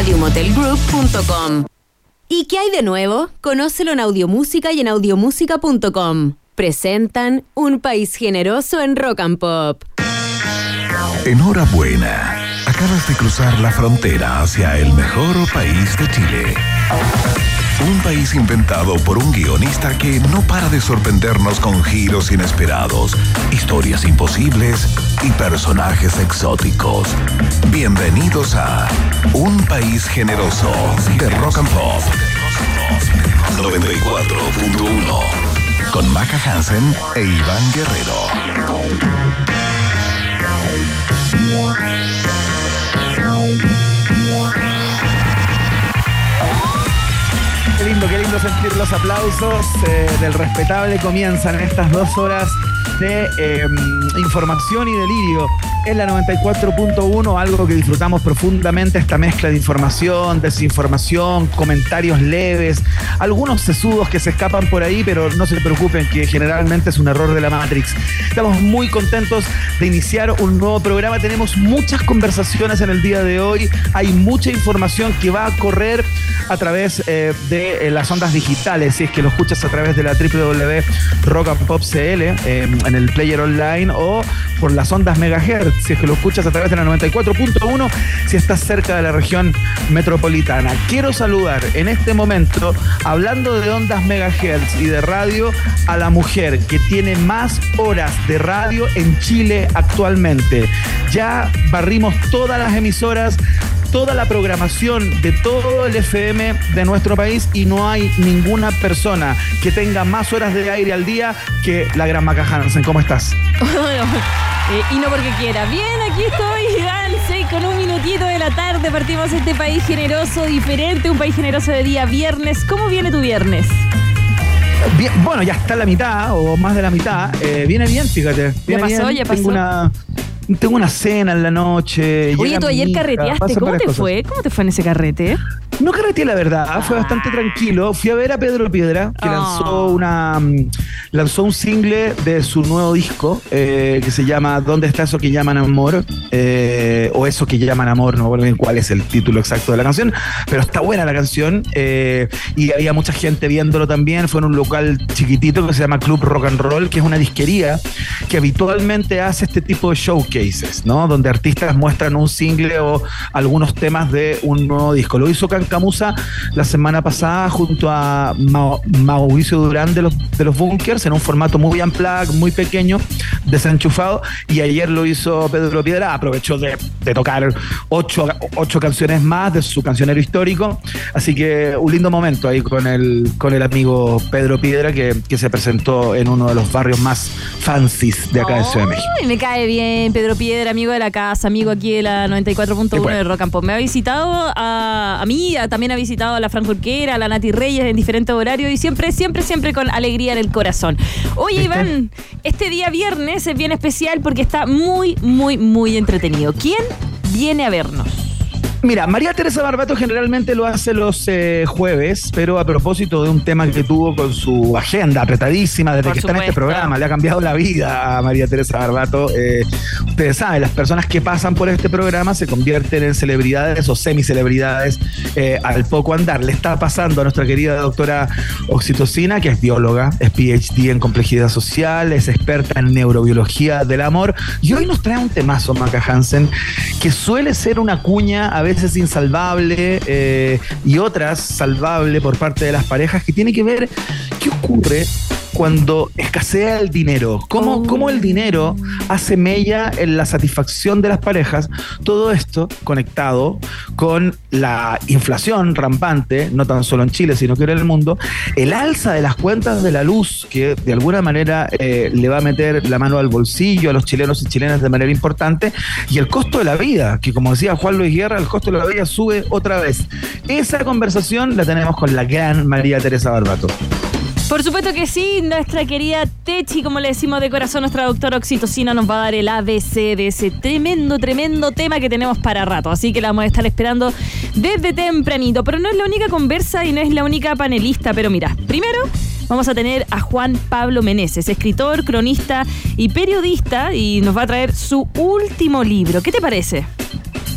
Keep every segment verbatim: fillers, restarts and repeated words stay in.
radio motel group punto com. ¿Y qué hay de nuevo? Conócelo en Audiomúsica y en audiomúsica punto com. Presentan Un País Generoso en Rock and Pop. Enhorabuena. Acabas de cruzar la frontera hacia el mejor país de Chile. Un país inventado por un guionista que no para de sorprendernos con giros inesperados, historias imposibles y personajes exóticos. Bienvenidos a Un País Generoso de Rock and Pop noventa y cuatro punto uno con Maca Hansen e Iván Guerrero. Qué lindo, qué lindo sentir los aplausos eh, del respetable. Comienzan estas dos horas de eh, información y delirio en la noventa y cuatro punto uno, algo que disfrutamos profundamente, esta mezcla de información, desinformación, comentarios leves, algunos sesudos que se escapan por ahí, pero no se preocupen que generalmente es un error de la Matrix. Estamos muy contentos de iniciar un nuevo programa, tenemos muchas conversaciones en el día de hoy, hay mucha información que va a correr a través eh, de eh, las ondas digitales, si es que lo escuchas a través de la doble u doble u doble u punto rock and pop punto c l eh, en el player online o por las ondas megahertz, si es que lo escuchas a través de la noventa y cuatro punto uno, si estás cerca de la región metropolitana. Quiero saludar en este momento, hablando de ondas megahertz y de radio, a la mujer que tiene más horas de radio en Chile actualmente. Ya barrimos todas las emisoras, toda la programación de todo el F M de nuestro país y no hay ninguna persona que tenga más horas de aire al día que la gran Maca Hansen. ¿Cómo estás? Bueno, eh, y no porque quiera. Bien, aquí estoy, Iván, seis con un minutito de la tarde. Partimos este país generoso, diferente, un país generoso de día viernes. ¿Cómo viene tu viernes? Bien, bueno, ya está la mitad o más de la mitad. Eh, viene bien, fíjate. Viene ya pasó, bien. ya pasó. Tengo una... Tengo una cena en la noche. Oye, tú ayer hija, carreteaste. ¿Cómo te cosas. fue? ¿Cómo te fue en ese carrete? No carreteé, la verdad. Ah. Fue bastante tranquilo. Fui a ver a Pedro Piedra, que oh. lanzó una lanzó un single de su nuevo disco eh, que se llama ¿Dónde está eso que llaman amor? Eh, o eso que llaman amor. No recuerdo bien cuál es el título exacto de la canción, pero está buena la canción. Eh, y había mucha gente viéndolo también. Fue en un local chiquitito que se llama Club Rock and Roll, que es una disquería que habitualmente hace este tipo de showcases, ¿no? Donde artistas muestran un single o algunos temas de un nuevo disco. Lo hizo Cancamusa la semana pasada junto a Ma- Mauricio Durán de los, de los Bunkers en un formato muy unplugged, muy pequeño, desenchufado, y ayer lo hizo Pedro Piedra. Aprovechó de, de tocar ocho, ocho canciones más de su cancionero histórico, así que un lindo momento ahí con el, con el amigo Pedro Piedra que, que se presentó en uno de los barrios más fancies de acá oh, de Ciudad de México. Me cae bien Pedro Piedra, amigo de la casa, amigo aquí de la noventa y cuatro punto uno bueno. de Rock and Pop. Me ha visitado a, a mí, a, también ha visitado a la Fran Jorquera, a la Nati Reyes en diferentes horarios y siempre, siempre, siempre con alegría en el corazón. Oye, Iván, este día viernes es bien especial porque está muy, muy, muy entretenido. ¿Quién viene a vernos? Mira, María Teresa Barbato generalmente lo hace los eh, jueves, pero a propósito de un tema que tuvo con su agenda apretadísima desde Por que supuesto. está en este programa, le ha cambiado la vida a María Teresa Barbato. Eh, ustedes saben, las personas que pasan por este programa se convierten en celebridades o semicelebridades eh, al poco andar. Le está pasando a nuestra querida doctora Oxitocina, que es bióloga, es P H D en complejidad social, es experta en neurobiología del amor, y hoy nos trae un temazo, Maca Hansen, que suele ser una cuña a veces veces insalvable eh, y otras salvable por parte de las parejas, que tiene que ver qué ocurre cuando escasea el dinero, cómo, oh. cómo el dinero hace mella en la satisfacción de las parejas. Todo esto conectado con la inflación rampante, no tan solo en Chile, sino que en el mundo, el alza de las cuentas de la luz, que de alguna manera eh, le va a meter la mano al bolsillo a los chilenos y chilenas de manera importante, y el costo de la vida, que como decía Juan Luis Guerra, el costo de la vida sube otra vez. Esa conversación la tenemos con la gran María Teresa Barbato. Por supuesto que sí, nuestra querida Techi, como le decimos de corazón, nuestra doctora Oxitocina nos va a dar el A B C de ese tremendo, tremendo tema que tenemos para rato. Así que la vamos a estar esperando desde tempranito. Pero no es la única conversa y no es la única panelista. Pero mira, primero vamos a tener a Juan Pablo Meneses, escritor, cronista y periodista, y nos va a traer su último libro. ¿Qué te parece?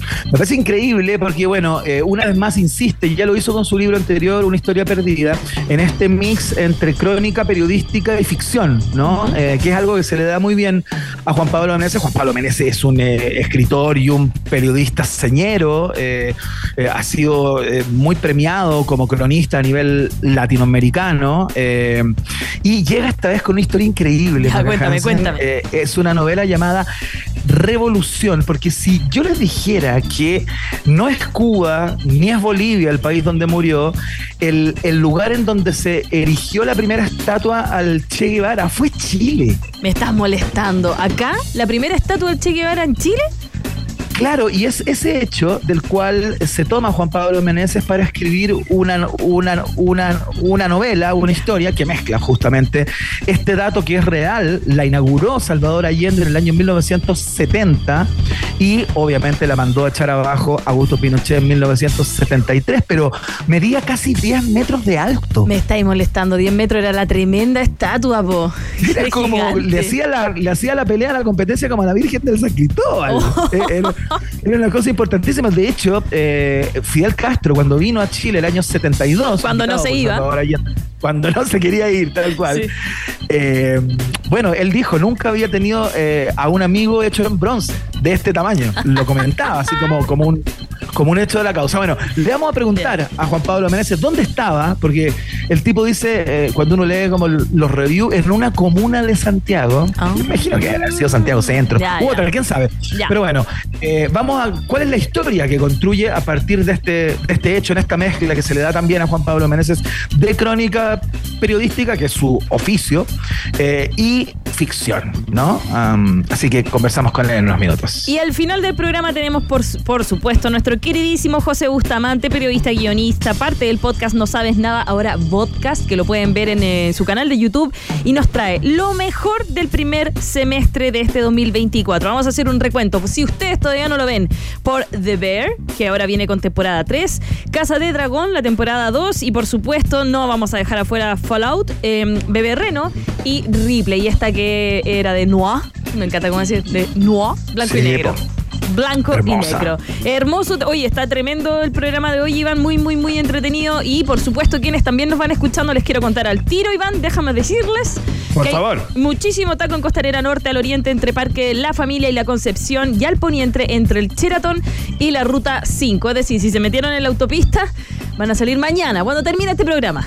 Me parece increíble porque, bueno, eh, una vez más insiste, y ya lo hizo con su libro anterior, Una historia perdida, en este mix entre crónica periodística y ficción, ¿no? Uh-huh. Eh, que es algo que se le da muy bien a Juan Pablo Meneses. Juan Pablo Meneses es un eh, escritor y un periodista señero, eh, eh, ha sido eh, muy premiado como cronista a nivel latinoamericano, eh, y llega esta vez con una historia increíble. Ya, cuéntame, Hansen. cuéntame. Eh, es una novela llamada Revolución, porque si yo les dijera que no es Cuba ni es Bolivia el país donde murió, el, el lugar en donde se erigió la primera estatua al Che Guevara fue Chile. Me estás molestando. ¿Acá? ¿La primera estatua del Che Guevara en Chile? Claro, y es ese hecho del cual se toma Juan Pablo Meneses para escribir una, una, una, una novela, una historia que mezcla justamente este dato que es real. La inauguró Salvador Allende en el año mil novecientos setenta y obviamente la mandó a echar abajo Augusto Pinochet en mil novecientos setenta y tres, pero medía casi diez metros de alto. Me estáis molestando, diez metros era la tremenda estatua, po. Era como, le hacía, la, le hacía la pelea a la competencia como a la Virgen del San Cristóbal. Oh. Era, Era una cosa importantísima. De hecho, eh, Fidel Castro, cuando vino a Chile el año setenta y dos, cuando no se iba, cuando no se quería ir, tal cual. Sí. Eh, bueno, él dijo, nunca había tenido eh, a un amigo hecho en bronce de este tamaño. Lo comentaba así como, como, un, como un hecho de la causa. Bueno, le vamos a preguntar Bien. a Juan Pablo Meneses dónde estaba, porque el tipo dice, eh, cuando uno lee como los reviews, en una comuna de Santiago. Oh. Me imagino que ha sido Santiago Centro. Ya, u otra, quién sabe. Ya. Pero bueno, eh, vamos a, ¿cuál es la historia que construye a partir de este, de este hecho, en esta mezcla que se le da también a Juan Pablo Meneses de crónica periodística, que es su oficio, eh, y ficción, ¿no? Um, así que conversamos con él en unos minutos. Y al final del programa tenemos, por, por supuesto, nuestro queridísimo José Bustamante, periodista, guionista, parte del podcast No Sabes Nada, ahora podcast, que lo pueden ver en eh, su canal de YouTube, y nos trae lo mejor del primer semestre de este dos mil veinticuatro. Vamos a hacer un recuento, pues si ustedes todavía no lo ven, por The Bear, que ahora viene con temporada tres, Casa de Dragón, la temporada dos, y por supuesto no vamos a dejar afuera Fallout, eh, Bebé Reno y Ripley, y esta que era de Noir, me encanta cómo decir, de Noir, blanco sí, y negro. Blanco Hermosa. y negro. Hermoso. Oye, está tremendo el programa de hoy, Iván. Muy, muy, muy entretenido. Y por supuesto, quienes también nos van escuchando, les quiero contar al tiro, Iván. Déjame decirles. Por que favor. Hay muchísimo taco en Costanera Norte, al oriente, entre Parque La Familia y La Concepción, y al poniente, entre el Sheraton y la Ruta cinco. Es decir, si se metieron en la autopista, van a salir mañana, cuando termine este programa.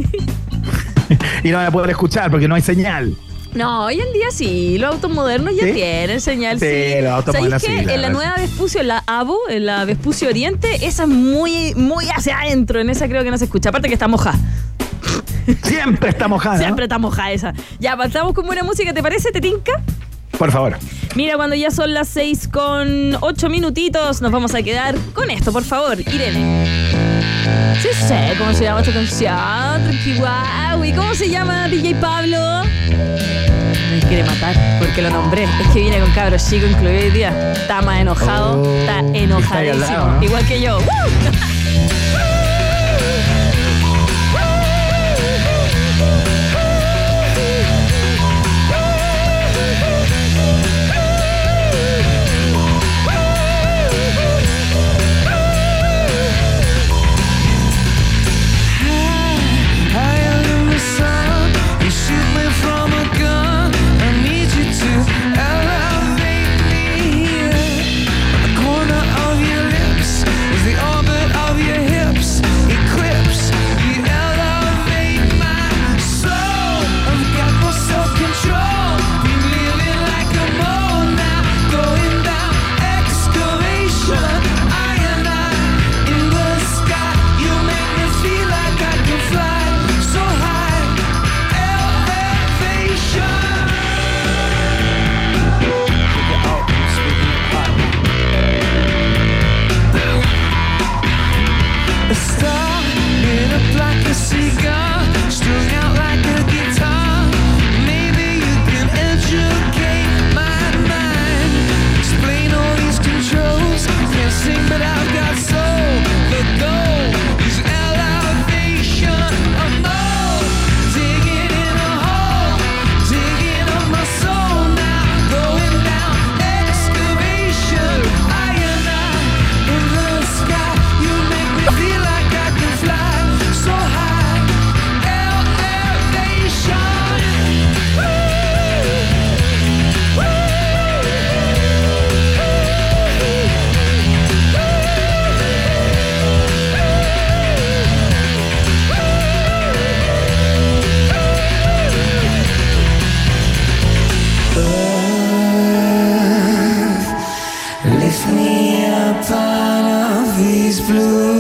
Y no van a poder escuchar porque no hay señal. No, hoy en día sí, los autos modernos ya ¿Sí? tienen señal. Sí, sí. los autos modernos sí. En la nueva Vespucio, en la AVO, en la Vespucio Oriente, esa es muy, muy hacia adentro, en esa creo que no se escucha, aparte que está mojada. Siempre está mojada. Siempre está mojada esa. Ya, pasamos con buena música, ¿te parece, te tinca? Por favor. Mira, cuando ya son las seis con ocho minutitos, nos vamos a quedar con esto, por favor, Irene. Sí sé cómo se llama esta canción, Chihuahua. ¿Y cómo se llama D J Pablo? Me quiere matar porque lo nombré. Es que viene con cabros chicos incluido hoy día. Está más enojado, oh, está enojadísimo. Está lado, ¿no? Igual que yo. Elevate me here. The corner of your lips is the orbit of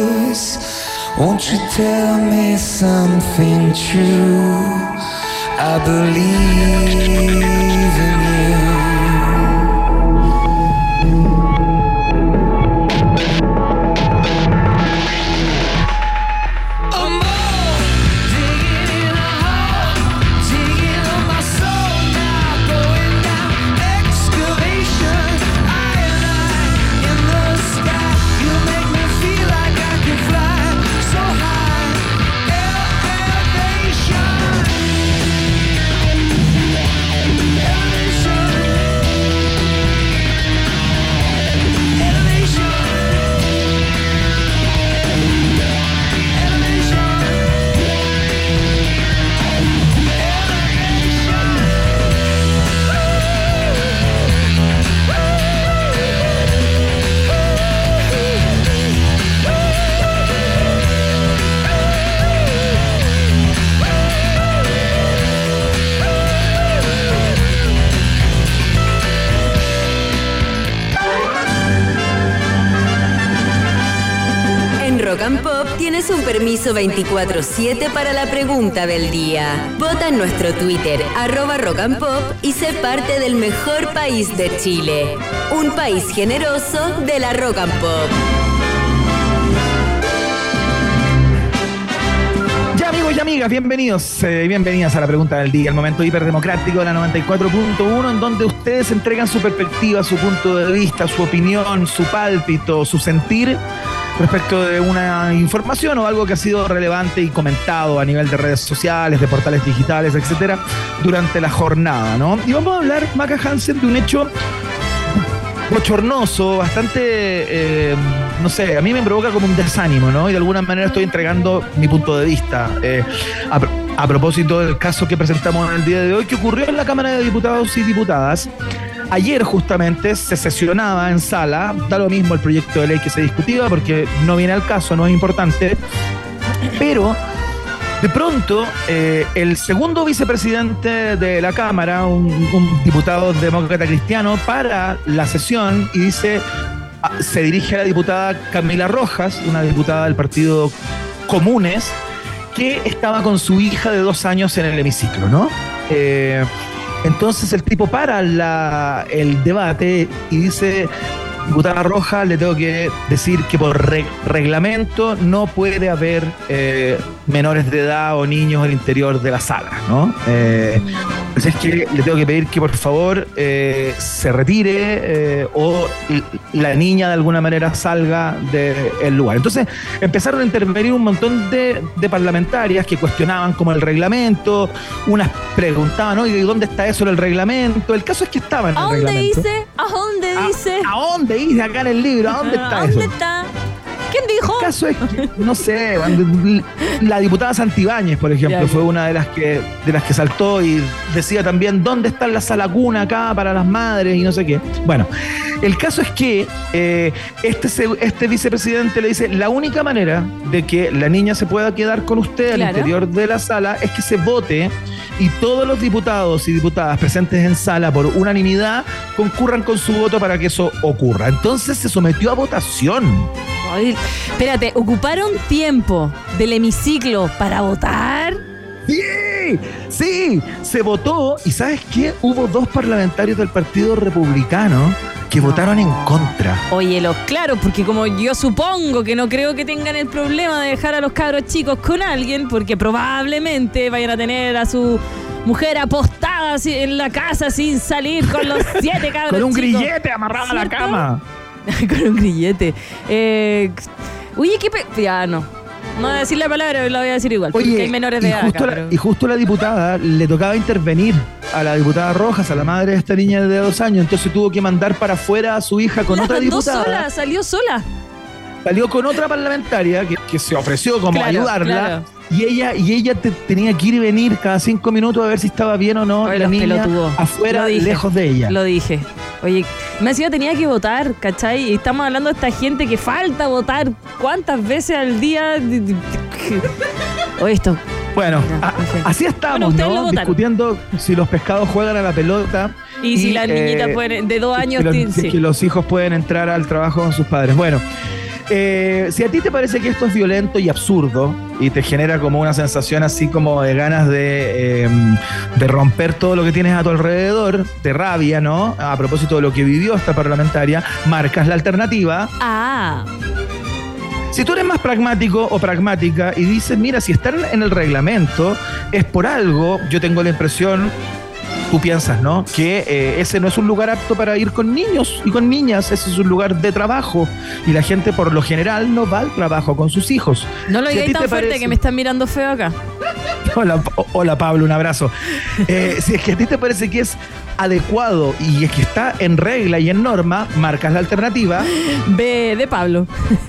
close. Won't you tell me something true? I believe in you. Rock and Pop tienes un permiso veinticuatro siete para la pregunta del día. Vota en nuestro Twitter, arroba Rock and Pop, y sé parte del mejor país de Chile. Un país generoso de la Rock and Pop. Ya, amigos y amigas, bienvenidos, eh, bienvenidas a la pregunta del día, el momento hiperdemocrático de la noventa y cuatro punto uno, en donde ustedes entregan su perspectiva, su punto de vista, su opinión, su pálpito, su sentir respecto de una información o algo que ha sido relevante y comentado a nivel de redes sociales, de portales digitales, etcétera, durante la jornada, ¿no? Y vamos a hablar, Maca Hansen, de un hecho bochornoso, bastante, eh, no sé, a mí me provoca como un desánimo, ¿no? Y de alguna manera estoy entregando mi punto de vista. Eh, a, a propósito del caso que presentamos en el día de hoy, que ocurrió en la Cámara de Diputados y Diputadas. Ayer justamente se sesionaba en sala, da lo mismo el proyecto de ley que se discutía porque no viene al caso, no es importante, pero de pronto eh, el segundo vicepresidente de la Cámara, un, un diputado demócrata cristiano, para la sesión y dice, se dirige a la diputada Camila Rojas, una diputada del partido Comunes, que estaba con su hija de dos años en el hemiciclo, ¿no? Eh, Entonces el tipo para la, el debate y dice, diputada Roja, le tengo que decir que por reg- reglamento no puede haber eh, menores de edad o niños al interior de la sala, ¿no? Eh, entonces es que le tengo que pedir que por favor eh, se retire eh, o la niña de alguna manera salga del lugar. Entonces empezaron a intervenir un montón de, de parlamentarias que cuestionaban como el reglamento, unas preguntaban, oye, ¿y dónde está eso en el reglamento? El caso es que estaba en el ¿A dónde reglamento. dice? ¿A dónde dice? ¿A, ¿A dónde dice acá en el libro? ¿A dónde está ¿A eso? dónde está? ¿Quién dijo? El caso es que, no sé, la diputada Santibáñez, por ejemplo, ya, ya. fue una de las que de las que saltó y decía también dónde está la sala cuna acá para las madres y no sé qué. Bueno, el caso es que eh, este, este vicepresidente le dice, la única manera de que la niña se pueda quedar con usted al Claro. interior de la sala es que se vote y todos los diputados y diputadas presentes en sala por unanimidad concurran con su voto para que eso ocurra. Entonces se sometió a votación. Ay, espérate, ¿ocuparon tiempo del hemiciclo para votar? ¡Sí! ¡Sí! Se votó y ¿sabes qué? Hubo dos parlamentarios del Partido Republicano que No. votaron en contra. Óyelo, claro, porque como yo supongo que no creo que tengan el problema de dejar a los cabros chicos con alguien, porque probablemente vayan a tener a su mujer apostada así en la casa sin salir con los siete cabros Con un chicos. grillete amarrado a la ¿Cierto? cama. Con un grillete. Eh, oye, qué... Pe- ya, no. No voy a decir la palabra, pero la voy a decir igual. Porque hay menores de y edad justo, acá, la, pero- y justo la diputada le tocaba intervenir a la diputada Rojas, a la madre de esta niña de dos años, entonces tuvo que mandar para afuera a su hija con La otra mandó diputada. sola, salió sola. Salió con otra parlamentaria que, que se ofreció como Claro, ayudarla. claro. Y ella, y ella te- tenía que ir y venir cada cinco minutos a ver si estaba bien o no Oye, la los niña pelotudos. afuera, Lo dije. lejos de ella. Lo dije. Oye, me decía tenía que votar, ¿cachai? Y estamos hablando de esta gente que falta votar. ¿Cuántas veces al día? Oye, esto. Bueno, Ya, a- en fin. así estamos, Bueno, ustedes lo ¿no? votaron. Discutiendo si los pescados juegan a la pelota. Y, si las eh, niñitas pueden, de dos si años, los- ti- si sí. es que los hijos pueden entrar al trabajo con sus padres. Bueno, Eh, si a ti te parece que esto es violento y absurdo y te genera como una sensación así como de ganas de, eh, de romper todo lo que tienes a tu alrededor, de rabia, ¿no? A propósito de lo que vivió esta parlamentaria, marcas la alternativa. Ah. Si tú eres más pragmático o pragmática y dices, mira, si están en el reglamento, es por algo, yo tengo la impresión, tú piensas, ¿no? Que eh, ese no es un lugar apto para ir con niños y con niñas, ese es un lugar de trabajo y la gente por lo general no va al trabajo con sus hijos. No lo Si a digáis ti tan te fuerte parece- que me están mirando feo acá. Hola, hola Pablo, un abrazo. Eh, si es que a ti te parece que es adecuado y es que está en regla y en norma, marcas la alternativa. B de Pablo.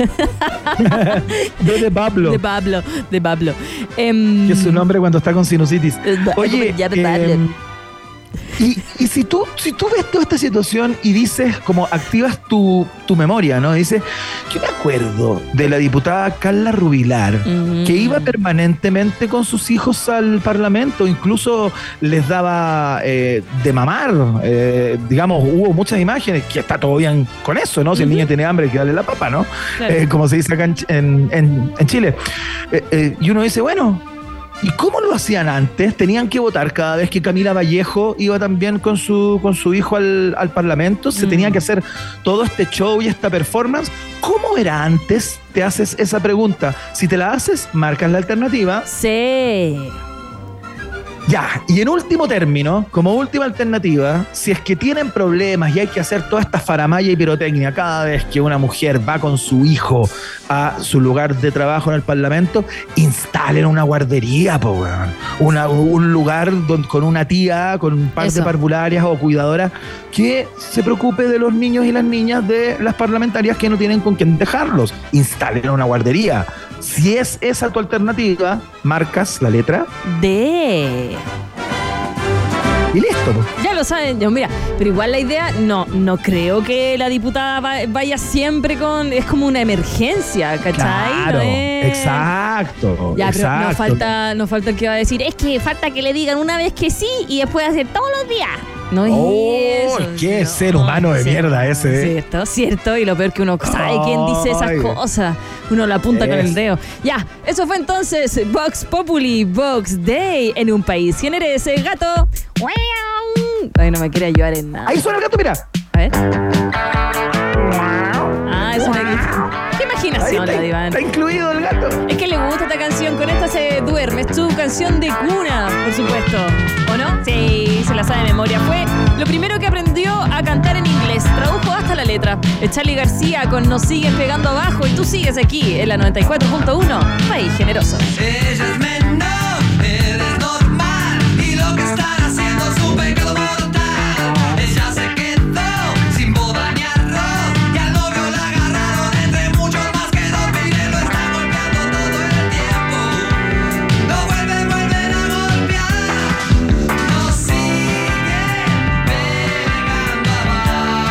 Ve de Pablo, De Pablo. De Pablo. Em, que es su nombre cuando está con sinusitis. Eh, Oye, ya de eh, Pablo. y, y si tú si tú ves toda esta situación y dices, como activas tu, tu memoria, ¿no? Dices, yo me acuerdo de la diputada Carla Rubilar, Mm. que iba permanentemente con sus hijos al Parlamento, incluso les daba eh, de mamar, eh, digamos, hubo muchas imágenes, que está todo bien con eso, ¿no? Si el Ujú. niño tiene hambre, que darle la papa, ¿no? Claro. Eh, como se dice acá en, Ch- en- en- en Chile. Eh, eh, y uno dice, bueno, ¿y cómo lo hacían antes? ¿Tenían que votar cada vez que Camila Vallejo iba también con su, con su hijo al, al Parlamento? ¿Se Mm. tenía que hacer todo este show y esta performance? ¿Cómo era antes? Te haces esa pregunta. Si te la haces, marcas la alternativa. Sí. Ya, y en último término, como última alternativa, si es que tienen problemas y hay que hacer toda esta faramalla y pirotecnia cada vez que una mujer va con su hijo a su lugar de trabajo en el Parlamento, instalen una guardería, po, weón. Una- un lugar don- con una tía, con un par Eso. de parvularias o cuidadoras que se preocupe de los niños y las niñas de las parlamentarias que no tienen con quién dejarlos. Instalen una guardería. Si es esa tu alternativa, marcas la letra D. y listo, po. Ya lo saben, yo, mira, pero igual la idea, no, no creo que la diputada va- vaya siempre con, es como una emergencia, ¿cachai? Claro, No es- exacto. Ya, pero exacto. no falta, no falta el que va a decir, es que falta que le digan una vez que sí y después hacer todos los días. No es Oh, eso. qué no, ser humano de sí, mierda ese, ¿eh? Cierto, cierto. Y lo peor que uno sabe quién dice esas Ay. cosas. Uno la apunta con Es. el dedo. Ya, eso fue entonces Vox Populi, Vox Day en un país. ¿Quién eres, el gato? Ay, no me quiere ayudar en nada. Ahí suena el gato, mira. A ver. Ah, es una... Qué Ahí imaginación, está, la Divan. está incluido el gato. Es que le gusta esta canción, con esta se duerme. Es tu canción de cuna, por supuesto. ¿O no? Sí, se la sabe de memoria. Fue lo primero que aprendió a cantar en inglés. Tradujo hasta la letra. Es Charly García con Nos siguen pegando abajo y tú sigues aquí en la noventa y cuatro punto uno. País generoso. Ella es menor, él es normal y lo que están haciendo es un pecado mortal. Ella se quedó sin boda ni arroz y al novio la agarraron entre muchos más que dos miles. Lo están golpeando todo el tiempo. Lo vuelven, vuelven a golpear. Nos siguen pegando abajo.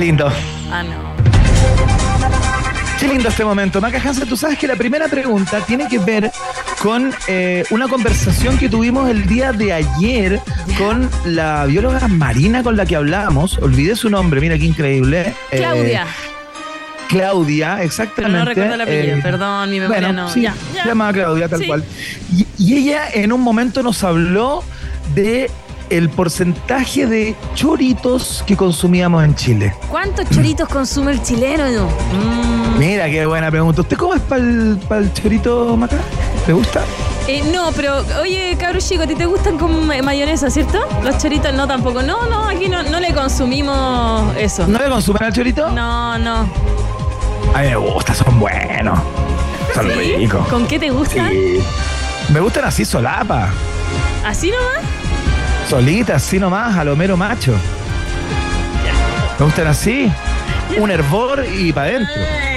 lindo. Ah, no. Qué lindo este momento. Maca Hansen, tú sabes que la primera pregunta tiene que ver con eh, una conversación que tuvimos el día de ayer con la bióloga marina con la que hablamos. Olvidé su nombre, mira qué increíble. Eh, Claudia. Claudia, exactamente. Pero no recuerdo el apellido, Eh, perdón, mi memoria bueno, no. sí, ya, ya. se llama Claudia, tal Sí. cual. Y, y ella en un momento nos habló de el porcentaje de choritos que consumíamos en Chile. ¿Cuántos choritos consume el chileno? Mm. Mira, qué buena pregunta. ¿Usted cómo es para el chorito, Maca? ¿Le gusta? Eh, no, pero oye, cabros chicos, ¿a ti te gustan con ma- mayonesa, cierto? Los choritos no tampoco. No, no, aquí no, no le consumimos eso. ¿No le consumen al chorito? No, no. A mí me gusta, son buenos. Son ¿Sí? ricos. ¿Con qué te gusta? Sí. Me gustan así solapa. ¿Así nomás? Solitas, así nomás, a lo mero macho. Me gustan así. Un hervor y para adentro.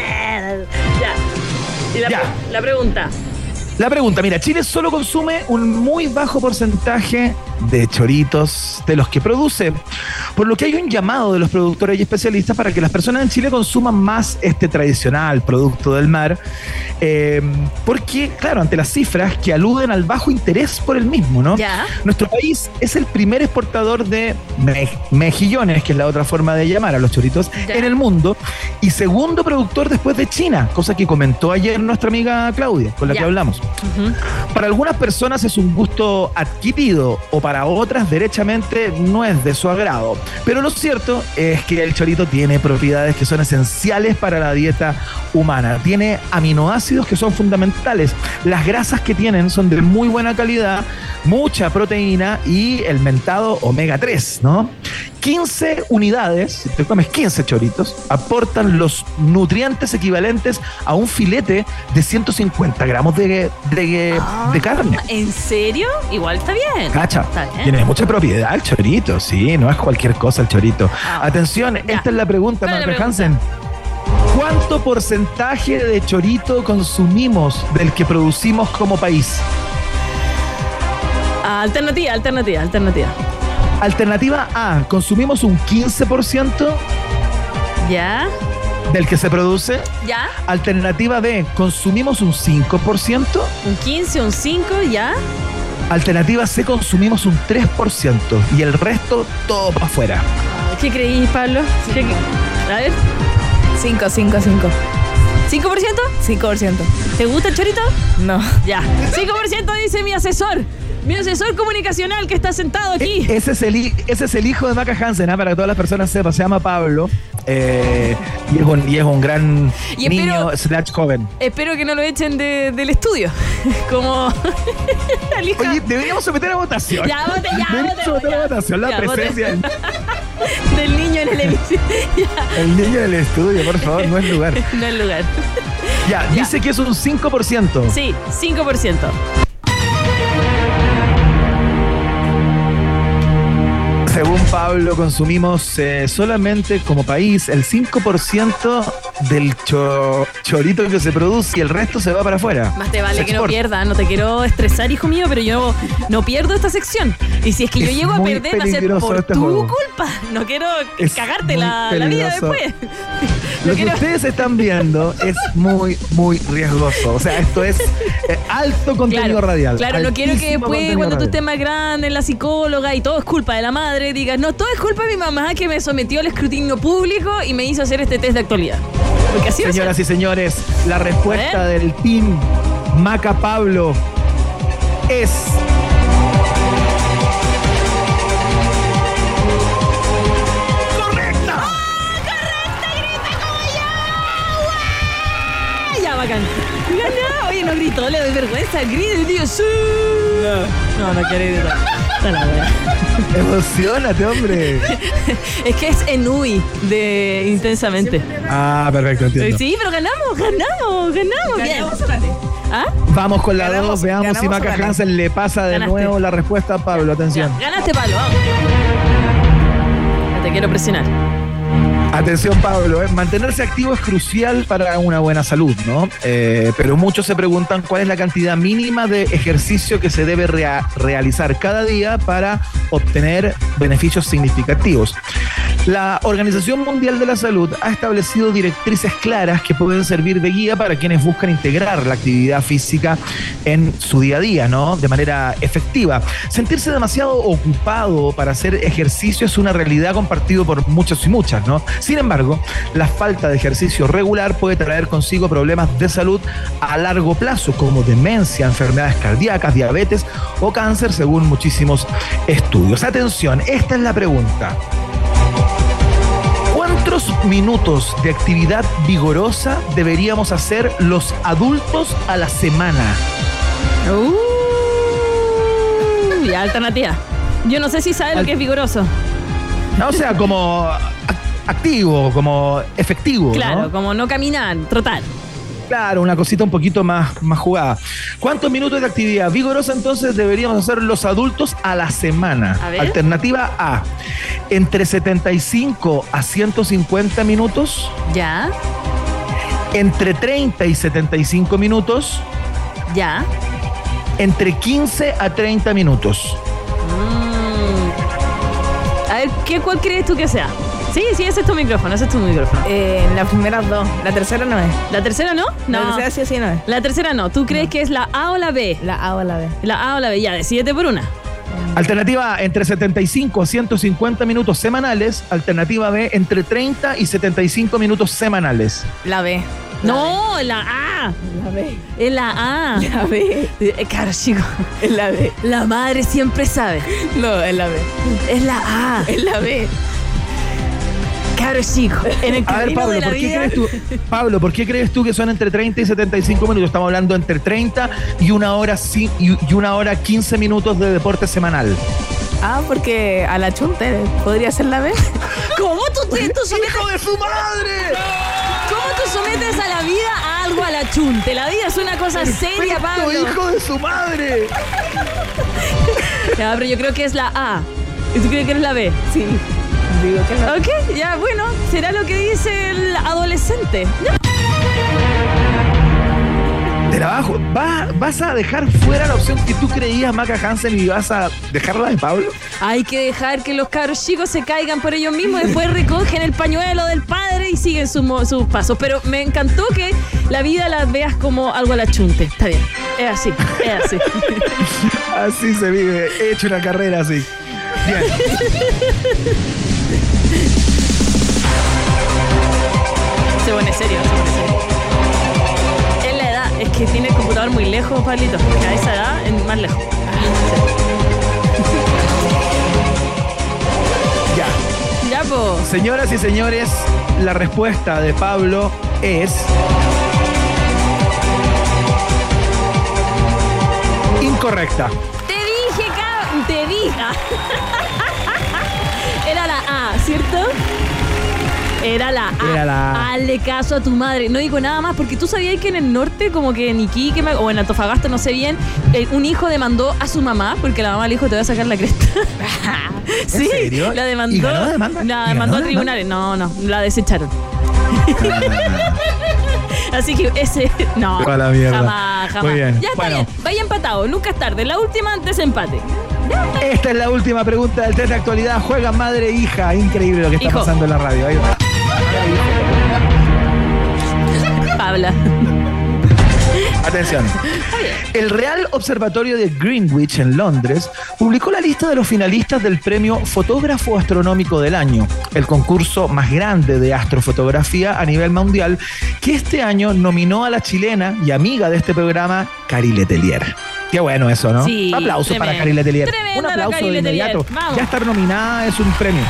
Ya. Y la, Ya. la pregunta. La pregunta, mira, Chile solo consume un muy bajo porcentaje de choritos de los que produce, por lo que hay un llamado de los productores y especialistas para que las personas en Chile consuman más este tradicional producto del mar, eh, porque, claro, ante las cifras que aluden al bajo interés por el mismo, ¿no? Ya. Nuestro país es el primer exportador de me- mejillones, que es la otra forma de llamar a los choritos, Ya. en el mundo, y segundo productor después de China, cosa que comentó ayer nuestra amiga Claudia, con la Ya. que hablamos. Ujú. Para algunas personas es un gusto adquirido o para otras derechamente no es de su agrado. Pero lo cierto es que el chorito tiene propiedades que son esenciales para la dieta humana. Tiene aminoácidos que son fundamentales. Las grasas que tienen son de muy buena calidad, mucha proteína y el mentado omega tres, ¿no? quince unidades, si te comes quince choritos, aportan los nutrientes equivalentes a un filete de ciento cincuenta gramos de, de, Ah, de carne. ¿En serio? Igual está bien. Cacha, Está bien. tiene mucha propiedad el chorito, sí, no es cualquier cosa el chorito. Ah, Atención, ya. esta es la pregunta, ¿Cuál es la Marco pregunta? Hansen. ¿Cuánto porcentaje de chorito consumimos del que producimos como país? Ah, alternativa, alternativa, alternativa. Alternativa A, consumimos un quince por ciento ¿Ya? del que se produce. ¿Ya? Alternativa B, consumimos un cinco por ciento. ¿Un quince, un cinco? ¿Ya? Alternativa C, consumimos un tres por ciento. Y el resto, todo para afuera. ¿Qué creís, Pablo? ¿Qué- qué- A ver, cinco, cinco, cinco. ¿cinco por ciento? cinco por ciento. ¿Te gusta el chorito? No. Ya. cinco por ciento dice mi asesor. Mi asesor comunicacional que está sentado aquí. E- Ese es el, hi- ese es el hijo de Maca Hansen, ¿ah? Para que todas las personas sepan, se llama Pablo. eh, y, es un, y es un gran Y niño espero- slash joven. Espero que no lo echen de- del estudio. Como el hijo. Oye, deberíamos someter a votación. Ya, vote, ya, Deberíamos vote, someter ya. a votación la Ya, vote. presencia del del niño en el emisión. Ya, el niño del estudio, por favor, no es lugar. no es lugar. Ya, dice que es un cinco por ciento. Sí, cinco por ciento. Según Pablo, consumimos eh, solamente como país el cinco por ciento del cho- chorito que se produce y el resto se va para afuera. Más te vale Se que no exporta. pierda. No te quiero estresar, hijo mío, pero yo no pierdo esta sección. Y si es que yo Es llego a muy perder, va a ser peligroso por este tu juego. culpa. No quiero Es cagarte muy la, la vida peligroso. después. Lo No que quiero- ustedes están viendo es muy, muy riesgoso. O sea, esto es eh, alto contenido Claro, radial. claro, no quiero que Altísimo después, contenido cuando tú radial. estés más grande, la psicóloga y todo es culpa de la madre, digas, no, todo es culpa de mi mamá que me sometió al escrutinio público y me hizo hacer este test de actualidad. Porque así va a ser. Señoras y señores, la respuesta A ver. del team Maca Pablo es... ¡correcta! ¡Ay, ya, bacán! Gana, oye, no gritó, le doy vergüenza, grita, tío, sí. No, no quiere gritar. Está la wea. Emocionate, hombre. Es que es Enui de Intensamente. Ah, perfecto, entiendo. Sí, pero ganamos, ganamos, ganamos. Bien. ¿Ah? Vamos con la Ganamos, dos, veamos si ganamos o Maca ganamos. Hansen le pasa de Ganaste. nuevo la respuesta a Pablo. Atención. Ya, ganaste, Pablo, vamos. Ya te quiero presionar. Atención, Pablo, ¿eh? Mantenerse activo es crucial para una buena salud, ¿no? Eh, pero muchos se preguntan cuál es la cantidad mínima de ejercicio que se debe rea- realizar cada día para obtener beneficios significativos. La Organización Mundial de la Salud ha establecido directrices claras que pueden servir de guía para quienes buscan integrar la actividad física en su día a día, ¿no? De manera efectiva. Sentirse demasiado ocupado para hacer ejercicio es una realidad compartida por muchos y muchas, ¿no? Sin embargo, la falta de ejercicio regular puede traer consigo problemas de salud a largo plazo, como demencia, enfermedades cardíacas, diabetes o cáncer, según muchísimos estudios. Atención, esta es la pregunta. ¿Cuántos minutos de actividad vigorosa deberíamos hacer los adultos a la semana? Uh, y alternativa. Yo no sé si sabe Al... lo que es vigoroso. No, o sea, como activo, como efectivo. Claro, ¿no? Como no caminar, trotar. Claro, una cosita un poquito más, más jugada. ¿Cuántos minutos de actividad vigorosa entonces deberíamos hacer los adultos a la semana? A ver. Alternativa A, entre setenta y cinco a ciento cincuenta minutos. Ya. Entre treinta y setenta y cinco minutos. Ya. Entre quince a treinta minutos. Mm. A ver, ¿qué, ¿cuál crees tú que sea? Sí, sí, ese es tu micrófono, ese es tu micrófono. Eh, las primeras dos. La tercera no es. ¿La tercera no? No. La tercera sí o sí no es. La tercera no. ¿Tú crees no. que es la A o la B? La A o la B. La A o la B. Ya, decídete por una. Alternativa A, entre setenta y cinco a ciento cincuenta minutos semanales. Alternativa B, entre treinta y setenta y cinco minutos semanales. La B. La no, B. La A. La B. Es la A. La B. Eh, claro, chico. Es la B. La madre siempre sabe. No, es la B. Es la A. Es la B. Claro, chico. En el a ver, Pablo, de la ¿por qué vida... crees tú, Pablo, ¿por qué crees tú que son entre treinta y setenta y cinco minutos? Estamos hablando entre treinta y una hora, y una hora quince minutos de deporte semanal. Ah, porque a la chunte podría ser la B. ¿Cómo tú, tú sometes... ¡Hijo de su madre! ¿Cómo tú sometes a la vida a algo a la chunte? La vida es una cosa seria, Pablo. ¡Hijo de su madre! Ya, pero yo creo que es la A. ¿Y tú crees que es la B? Sí. Digo que no. Ok, ya, bueno, será lo que dice el adolescente. Ya. Te la bajo. ¿Va, ¿Vas a dejar fuera la opción que tú creías, Maca Hansen, y vas a dejarla de Pablo? Hay que dejar que los cabros chicos se caigan por ellos mismos, después recogen el pañuelo del padre y siguen sus sus pasos. Pero me encantó que la vida la veas como algo a la chunte. Está bien, es así, es así. Así se vive, he hecho una carrera así. Bien. Se pone serio, se pone serio. Es la edad, es que tiene el computador muy lejos, Pablito. A esa edad, es más lejos. Ya. Ya, po. Señoras y señores, la respuesta de Pablo es... incorrecta. Te dije, cabrón. Te dije. Era la A, ¿cierto? Era la A. Era la A. Hazle caso a tu madre. No digo nada más porque tú sabías que en el norte, como que en Iquique o en Antofagasta, no sé bien, eh, un hijo demandó a su mamá porque la mamá le dijo: te voy a sacar la cresta. Sí, ¿en serio? La demandó. ¿Y ganó la demanda? La ¿Y demandó ganó a tribunales. No, no, la desecharon. Así que ese, no, a la mierda. jamás, jamás. Muy bien. Ya está Bueno. bien, vaya empatado, nunca es tarde. La última, desempate. Esta es la última pregunta del test de actualidad. Juega madre e hija. Increíble lo que está Hijo. pasando en la radio. Ahí va. Pabla. Atención. El Real Observatorio de Greenwich en Londres publicó la lista de los finalistas del premio Fotógrafo Astronómico del Año, el concurso más grande de astrofotografía a nivel mundial, que este año nominó a la chilena y amiga de este programa, Cari Letelier. Qué bueno eso, ¿no? Sí, aplauso tremendo. para Cari Letelier. Tremenda Un la aplauso Cari de Letelier. inmediato. Vamos. Ya estar nominada es un premio.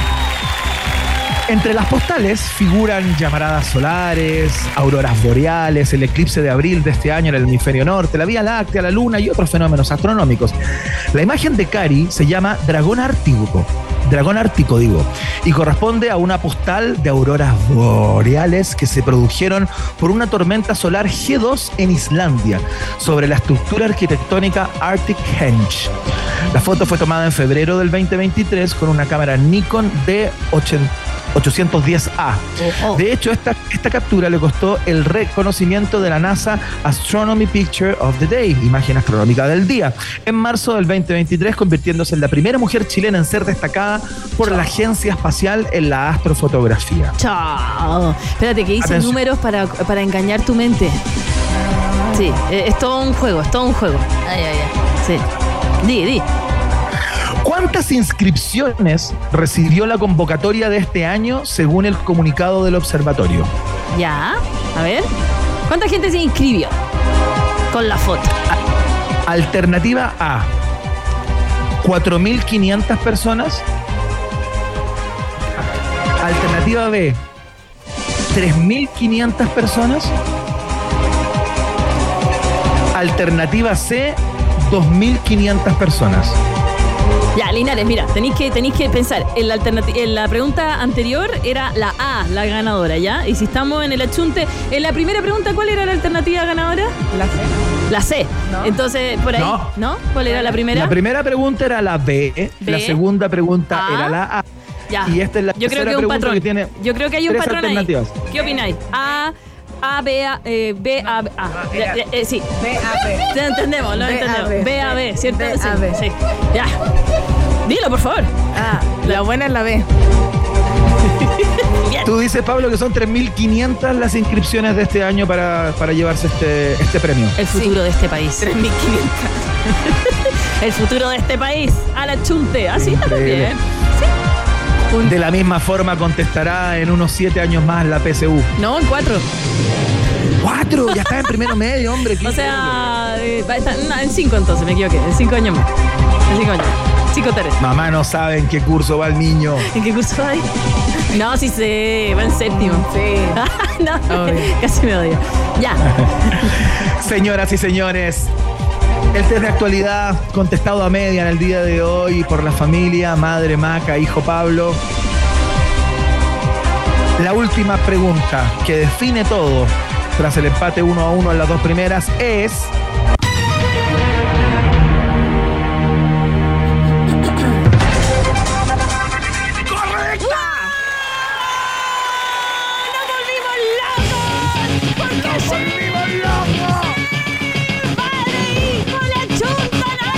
Entre las postales figuran llamaradas solares, auroras boreales, el eclipse de abril de este año en el hemisferio norte, la Vía Láctea, la Luna y otros fenómenos astronómicos. La imagen de Cari se llama Dragón Ártico, Dragón Ártico digo, y corresponde a una postal de auroras boreales que se produjeron por una tormenta solar G dos en Islandia, sobre la estructura arquitectónica Arctic Henge. La foto fue tomada en febrero del veinte veintitrés con una cámara Nikon D ochenta ochocientos diez A. Oh, oh. De hecho, esta, esta captura le costó el reconocimiento de la NASA Astronomy Picture of the Day, imagen astronómica del día, en marzo del veinte veintitrés, convirtiéndose en la primera mujer chilena en ser destacada por la Agencia Espacial en la astrofotografía. Chao. Espérate, que hice Atención. números para, para engañar tu mente. Sí, eh, es todo un juego, es todo un juego. Ay, ay, ay. Sí. Di, di. ¿Cuántas inscripciones recibió la convocatoria de este año según el comunicado del observatorio? Ya. A ver. ¿Cuánta gente se inscribió con la foto? Alternativa A, cuatro mil quinientas personas. Alternativa B, tres mil quinientas personas. Alternativa C, dos mil quinientas personas. Ya, Linares, mira, tenéis que, tenéis que pensar. En la, alternati- en la pregunta anterior era la A, la ganadora, ¿ya? Y si estamos en el achunte, en la primera pregunta, ¿cuál era la alternativa ganadora? La fe. La C. No. Entonces, por ahí, No. ¿no? ¿Cuál era la primera? La primera pregunta era la B, B. la segunda pregunta A. era la A. Ya. Y esta es la Yo creo tercera que hay un pregunta patrón. que tiene Yo creo que hay un tres patrón ahí. alternativas. ¿Qué opináis? A, A, B, A, eh, B, A, B, A. Ya, ya, eh, sí. B A B. Ya entendemos, lo B, A, entendemos. B. B, A, B, ¿cierto? B, Sí, A, B. sí. Ya. Dilo, por favor. Ah, la buena es la B. Bien. Tú dices, Pablo, que son tres mil quinientas las inscripciones de este año para, para llevarse este, este premio. El futuro de este país. tres mil quinientas. El futuro de este país. A la chunte. Así está Increíble. bien. Sí. Un- De la misma forma contestará en unos siete años más la P S U. No, en cuatro. ¡Cuatro! Ya está en primero medio, hombre. O sea, eh, va a estar- no, en cinco entonces, me equivoqué. En cinco años más. En cinco años. Cinco tres. Mamá no sabe en qué curso va el niño. ¿En qué curso va ahí? No, sí sé, va en séptimo. Sí. No, Obvio. casi me odio. Ya. Señoras y señores, el test de actualidad contestado a media en el día de hoy por la familia, madre Maca, hijo Pablo. La última pregunta que define todo tras el empate uno a uno en las dos primeras es... ¡Nos volvimos locos! ¡Porque sí! ¡Padre, hijo, la chuntan a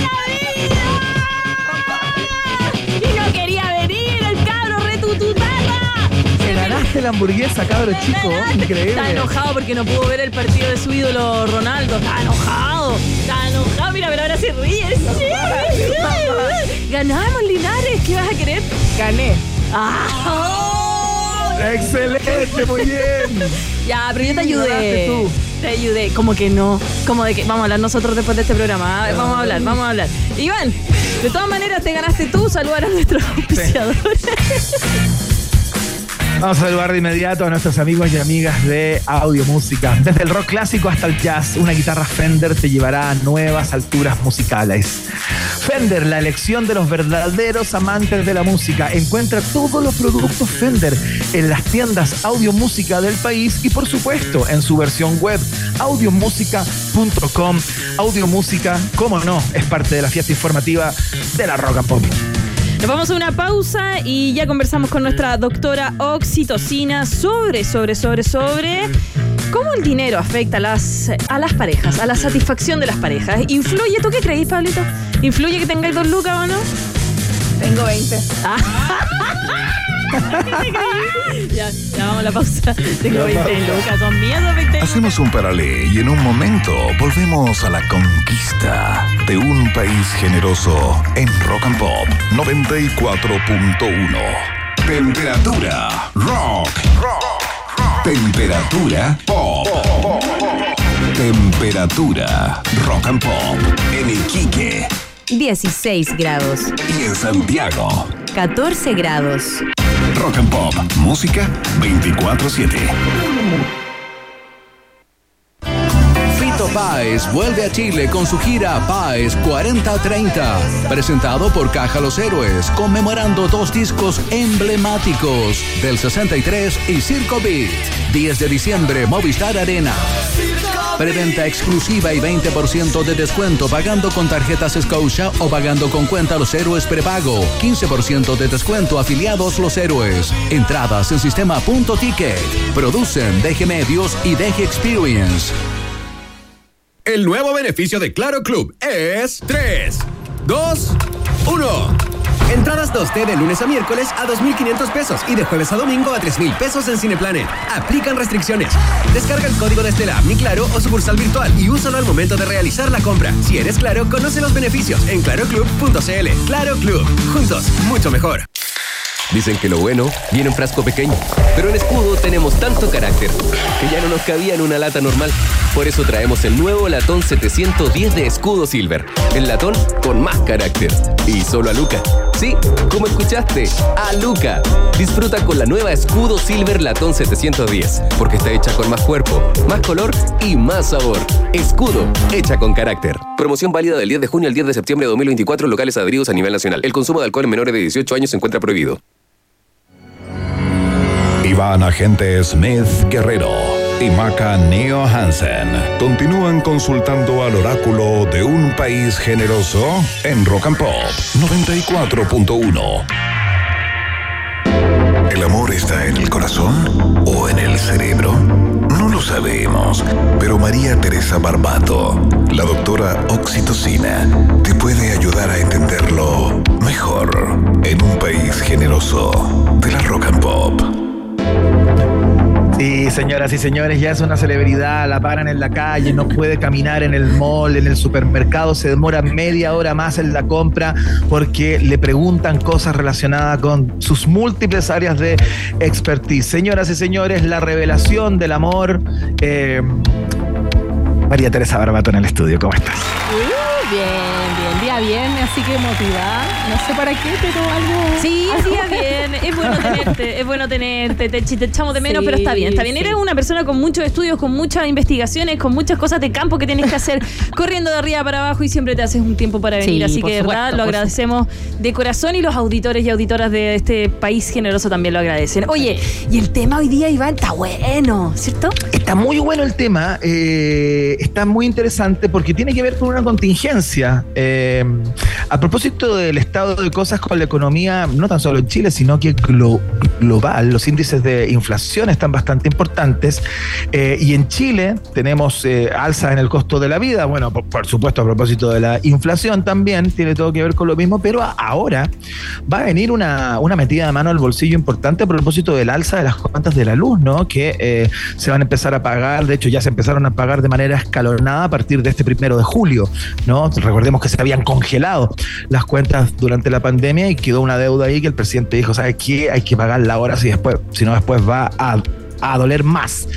la vida! ¡Y no quería venir el cabro retututata! Te ganaste la hamburguesa, cabro chico. Increíble. Está enojado porque no pudo ver el partido de su ídolo Ronaldo. Está enojado. Está enojado. Mira, pero ahora se ríe. Sí. Ganamos, Linares. ¿Qué vas a querer? Gané. ¡Ah! Excelente, muy bien. Ya, pero yo te Sí, ayudé. ganaste tú. Te ayudé. Como que no. Como de que vamos a hablar nosotros después de este programa. ¿ah? Vamos a hablar, vamos a hablar. Iván, de todas maneras te ganaste tú. Saludar a nuestros auspiciadores. Vamos a saludar de inmediato a nuestros amigos y amigas de Audio Música. Desde el rock clásico hasta el jazz, una guitarra Fender te llevará a nuevas alturas musicales. Fender, la elección de los verdaderos amantes de la música. Encuentra todos los productos Fender en las tiendas Audio Música del país y, por supuesto, en su versión web, audio música punto com. Audio Música, cómo no, es parte de la fiesta informativa de la Rock and Pop. Nos vamos a una pausa y ya conversamos con nuestra doctora Oxitocina sobre, sobre, sobre, sobre cómo el dinero afecta a las, a las parejas, a la satisfacción de las parejas. ¿Influye? ¿Tú qué crees, Pablito? ¿Influye que tengáis dos lucas o no? Tengo veinte. ya, ya vamos a la pausa. Tengo veinte lucas, son mías o veinte lucas. Hacemos un paralé y en un momento volvemos a la conquista de un país generoso en Rock and Pop noventa y cuatro punto uno. Temperatura rock. Temperatura pop. Temperatura rock and pop en Iquique dieciséis grados, y en Santiago. catorce grados. Rock and Pop, música veinticuatro siete. Fito Páez vuelve a Chile con su gira Páez cuarenta treinta, presentado por Caja Los Héroes, conmemorando dos discos emblemáticos del sesenta y tres y Circo Beat. diez de diciembre, Movistar Arena. Circo Preventa exclusiva y veinte por ciento de descuento pagando con tarjetas Scotia o pagando con cuenta Los Héroes prepago. quince por ciento de descuento afiliados Los Héroes. Entradas en sistema punto ticket. Producen Deje Medios y Deje Experience. El nuevo beneficio de Claro Club es tres, dos, uno. Entradas dos D de lunes a miércoles a dos mil quinientos pesos y de jueves a domingo a tres mil pesos en Cineplanet. Aplican restricciones. Descarga el código desde la app Mi Claro o sucursal virtual y úsalo al momento de realizar la compra. Si eres Claro, conoce los beneficios en claro club punto c l. Claro Club. Juntos, mucho mejor. Dicen que lo bueno viene en frasco pequeño, pero en Escudo tenemos tanto carácter que ya no nos cabía en una lata normal. Por eso traemos el nuevo latón setecientos diez de Escudo Silver, el latón con más carácter. Y solo a Luca. Sí, como escuchaste, a Luca. Disfruta con la nueva Escudo Silver latón setecientos diez, porque está hecha con más cuerpo, más color y más sabor. Escudo, hecha con carácter. Promoción válida del diez de junio al diez de septiembre de dos mil veinticuatro en locales adheridos a nivel nacional. El consumo de alcohol en menores de dieciocho años se encuentra prohibido. Iván Agente Smith Guerrero y Maca Neo Hansen continúan consultando al oráculo de un país generoso en Rock and Pop noventa y cuatro punto uno. ¿El amor está en el corazón o en el cerebro? No lo sabemos, pero María Teresa Barbato, la doctora Oxitocina, te puede ayudar a entenderlo mejor en un país generoso de la Rock and Pop. Sí, señoras y señores, ya es una celebridad, la paran en la calle, no puede caminar en el mall, en el supermercado, se demora media hora más en la compra porque le preguntan cosas relacionadas con sus múltiples áreas de expertise. Señoras y señores, la revelación del amor. Eh, María Teresa Barbato en el estudio, ¿cómo estás? Uh, bien, bien, día bien, así que motivada. No sé para qué, pero algo. Sí, día bien, es bueno tenerte, es bueno tenerte, te, te echamos de menos, Sí, pero está bien, está bien. sí. Eres una persona con muchos estudios, con muchas investigaciones, con muchas cosas de campo que tienes que hacer, corriendo de arriba para abajo y siempre te haces un tiempo para venir. Sí, así por que de verdad supuesto, lo por agradecemos de corazón y los auditores y auditoras de este país generoso también lo agradecen. Oye, y el tema hoy día, Iván, está bueno, ¿cierto? Está muy bueno el tema, eh, está muy interesante porque tiene que ver con una contingencia. Eh, a propósito del estado de cosas con la economía, no tan solo en Chile, sino que glo- global, los índices de inflación están bastante importantes eh, y en Chile tenemos eh, alza en el costo de la vida, bueno, por, por supuesto a propósito de la inflación también, tiene todo que ver con lo mismo, pero a- ahora va a venir una, una metida de mano al bolsillo importante a propósito del alza de las cuentas de la luz, ¿no? Que eh, se van a empezar a pagar, de hecho ya se empezaron a pagar de manera escalonada a partir de este primero de julio, ¿no? Recordemos que se habían congelado las cuentas durante la pandemia y quedó una deuda ahí que el presidente dijo, ¿sabes qué? Hay que pagarla ahora, si después, si no después va a, a doler más.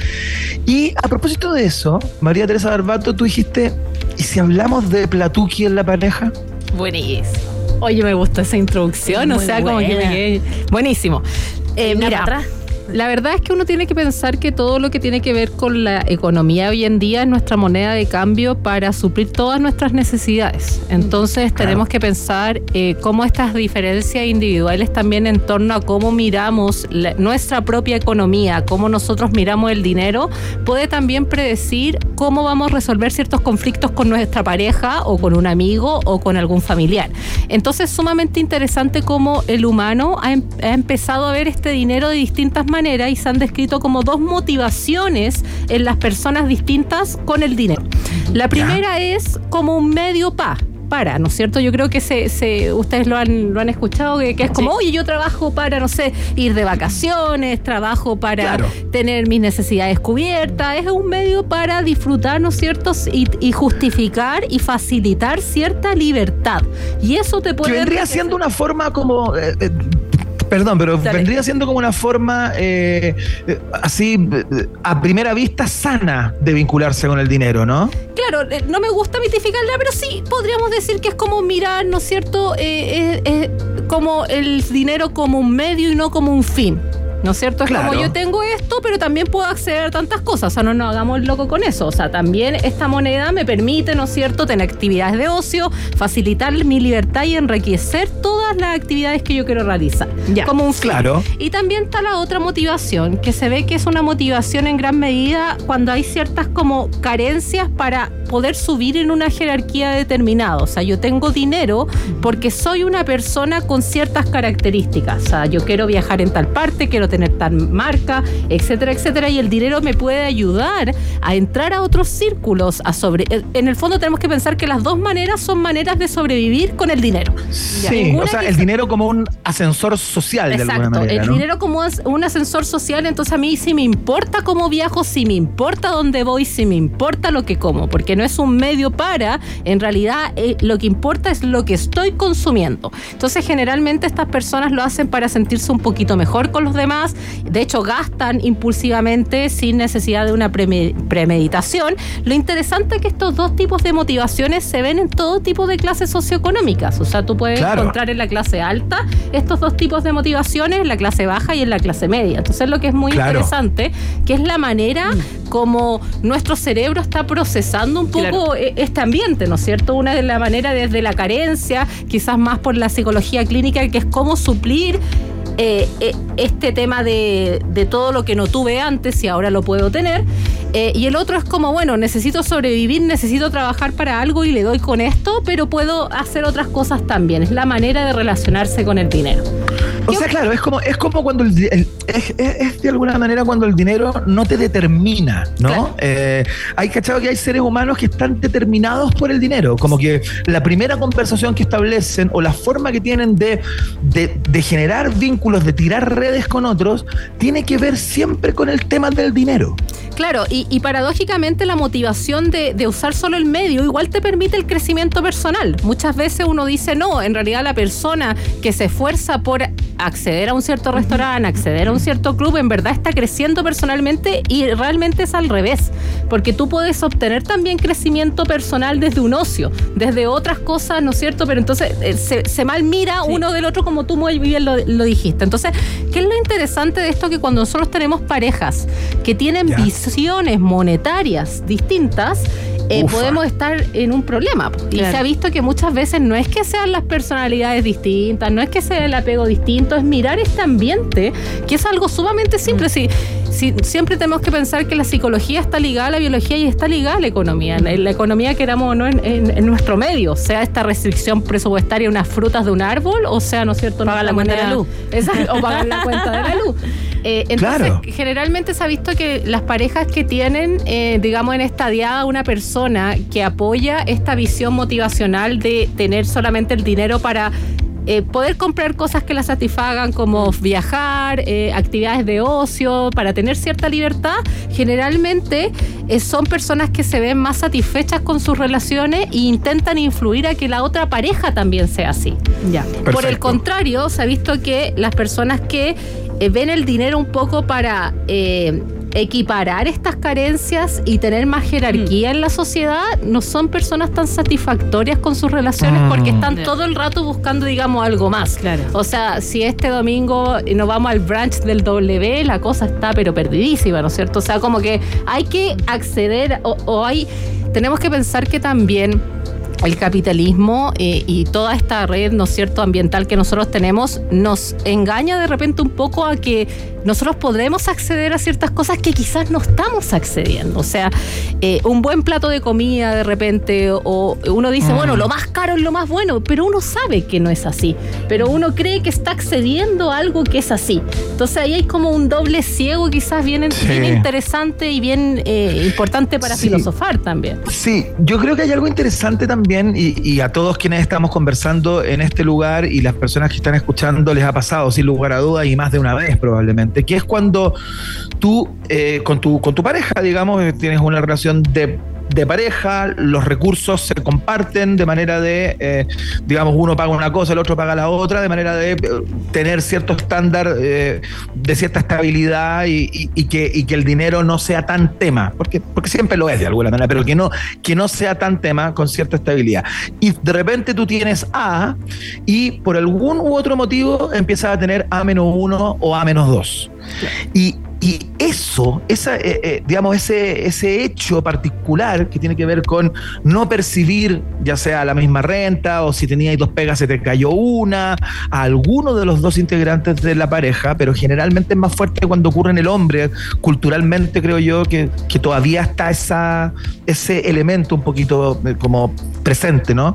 Y a propósito de eso, María Teresa Barbato, tú dijiste, ¿y si hablamos de Platuki en la pareja? Buenísimo. Oye, me gustó esa introducción, Es o muy sea, como que me buena. quedé. Buenísimo. Eh, Una mira, para atrás. la verdad es que uno tiene que pensar que todo lo que tiene que ver con la economía hoy en día es nuestra moneda de cambio para suplir todas nuestras necesidades. Entonces tenemos que pensar eh, cómo estas diferencias individuales también en torno a cómo miramos la- nuestra propia economía, cómo nosotros miramos el dinero, puede también predecir cómo vamos a resolver ciertos conflictos con nuestra pareja o con un amigo o con algún familiar. Entonces es sumamente interesante cómo el humano ha, em- ha empezado a ver este dinero de distintas maneras y se han descrito como dos motivaciones en las personas distintas con el dinero. La primera es como un medio pa. Para, ¿no es cierto? Yo creo que se, se, ustedes lo han, lo han escuchado, que, que es como, oye, yo trabajo para, no sé, ir de vacaciones, trabajo para Claro. tener mis necesidades cubiertas, es un medio para disfrutar, ¿no es cierto? Y, y justificar y facilitar cierta libertad. Y eso te puede... Que vendría siendo una forma como... eh, eh, Perdón, pero Dale. vendría siendo como una forma eh, eh, así eh, a primera vista sana de vincularse con el dinero, ¿no? Claro, eh, no me gusta mitificarla, pero sí podríamos decir que es como mirar, ¿no es cierto?, eh, eh, eh, como el dinero como un medio y no como un fin. ¿no es cierto? Es Claro. como yo tengo esto, pero también puedo acceder a tantas cosas. O sea, no nos hagamos loco con eso. O sea, también esta moneda me permite, ¿no es cierto?, tener actividades de ocio, facilitar mi libertad y enriquecer todas las actividades que yo quiero realizar. Ya. Como un fin. Claro. Y también está la otra motivación, que se ve que es una motivación en gran medida cuando hay ciertas como carencias para poder subir en una jerarquía determinada. O sea, yo tengo dinero porque soy una persona con ciertas características. O sea, yo quiero viajar en tal parte, quiero tener tal marca, etcétera, etcétera. Y el dinero me puede ayudar a entrar a otros círculos, a sobre... En el fondo tenemos que pensar que las dos maneras son maneras de sobrevivir con el dinero. Sí, Ninguna o sea, que el se- dinero como un ascensor social de alguna Exacto, manera, el ¿no? dinero como es un ascensor social, entonces a mí sí me importa cómo viajo, sí me importa dónde voy, sí me importa lo que como, porque no es un medio para, en realidad eh, lo que importa es lo que estoy consumiendo. Entonces generalmente estas personas lo hacen para sentirse un poquito mejor con los demás, de hecho gastan impulsivamente sin necesidad de una preme- premeditación. Lo interesante es que estos dos tipos de motivaciones se ven en todo tipo de clases socioeconómicas, o sea, tú puedes Claro. encontrar en la clase alta estos dos tipos de motivaciones, en la clase baja y en la clase media. Entonces lo que es muy Claro. interesante, que es la manera como nuestro cerebro está procesando un poco Claro. e- este ambiente, ¿no es cierto? Una de la manera desde la carencia, quizás más por la psicología clínica, que es cómo suplir eh, eh, este tema de, de todo lo que no tuve antes y ahora lo puedo tener. Eh, y el otro es como, bueno, necesito sobrevivir, necesito trabajar para algo y le doy con esto, pero puedo hacer otras cosas también. Es la manera de relacionarse con el dinero. O sea, claro, es como, es como cuando el, el- es, es- es de alguna manera cuando el dinero no te determina, ¿no? Claro. Eh, hay cachado que hay seres humanos que están determinados por el dinero, como que la primera conversación que establecen o la forma que tienen de, de, de generar vínculos, de tirar redes con otros, tiene que ver siempre con el tema del dinero. Claro, y, y paradójicamente la motivación de, de usar solo el medio igual te permite el crecimiento personal. Muchas veces uno dice, no, en realidad la persona que se esfuerza por acceder a un cierto restaurante, acceder a un cierto club, en verdad está creciendo personalmente, y realmente es al revés, porque tú puedes obtener también crecimiento personal desde un ocio, desde otras cosas, ¿no es cierto? Pero entonces eh, se, se mal mira Sí. uno del otro, como tú muy bien lo, lo dijiste. Entonces, ¿qué es lo interesante de esto? Que cuando nosotros tenemos parejas que tienen Ya. visiones monetarias distintas, eh, Ufa. podemos estar en un problema. po. Y Claro. se ha visto que muchas veces no es que sean las personalidades distintas, no es que sea el apego distinto, es mirar este ambiente, que es algo sumamente simple. Si, si, siempre tenemos que pensar que la psicología está ligada a la biología y está ligada a la economía. En la economía, queramos o no, en, en- en nuestro medio, sea esta restricción presupuestaria, unas frutas de un árbol, o sea, ¿no es cierto? Pagar la nuestra cuenta de la moneda- luz. Exacto, o pagar la cuenta de la luz. Eh, entonces, Claro. generalmente se ha visto que las parejas que tienen, eh, digamos, en esta diada una persona que apoya esta visión motivacional de tener solamente el dinero para eh, poder comprar cosas que la satisfagan, como viajar, eh, actividades de ocio, para tener cierta libertad, generalmente eh, son personas que se ven más satisfechas con sus relaciones e intentan influir a que la otra pareja también sea así. Ya. Por el Perfecto. contrario, se ha visto que las personas que eh, ven el dinero un poco para eh, equiparar estas carencias y tener más jerarquía en la sociedad, no son personas tan satisfactorias con sus relaciones, Mm. porque están Ya. todo el rato buscando, digamos, algo más. Claro. O sea, si este domingo nos vamos al brunch del W, la cosa está pero perdidísima, ¿no es cierto? O sea, como que hay que acceder o, o hay, tenemos que pensar que también el capitalismo eh, y toda esta red, ¿no es cierto?, ambiental que nosotros tenemos, nos engaña de repente un poco a que nosotros podremos acceder a ciertas cosas que quizás no estamos accediendo. O sea, eh, un buen plato de comida de repente, o uno dice, Mm. bueno, lo más caro es lo más bueno, pero uno sabe que no es así. Pero uno cree que está accediendo a algo que es así. Entonces ahí hay como un doble ciego quizás bien, Sí. bien interesante y bien eh, importante para Sí. filosofar también. Sí, yo creo que hay algo interesante también, y, y a todos quienes estamos conversando en este lugar y las personas que están escuchando les ha pasado sin lugar a dudas y más de una vez probablemente, que es cuando tú eh, con tu con tu pareja, digamos, eh, tienes una relación de de pareja, los recursos se comparten de manera de, eh, digamos, uno paga una cosa, el otro paga la otra, de manera de eh, tener cierto estándar eh, de cierta estabilidad y, y, y, que, y que el dinero no sea tan tema, porque, porque siempre lo es de alguna manera, pero que no, que no sea tan tema con cierta estabilidad. Y de repente tú tienes A y por algún u otro motivo empiezas a tener A menos uno o A menos dos. Y Y eso, esa, eh, eh, digamos, ese, ese hecho particular que tiene que ver con no percibir, ya sea la misma renta o si tenías dos pegas se te cayó una, a alguno de los dos integrantes de la pareja, pero generalmente es más fuerte cuando ocurre en el hombre. Culturalmente creo yo que, que todavía está esa, ese elemento un poquito como presente, ¿no?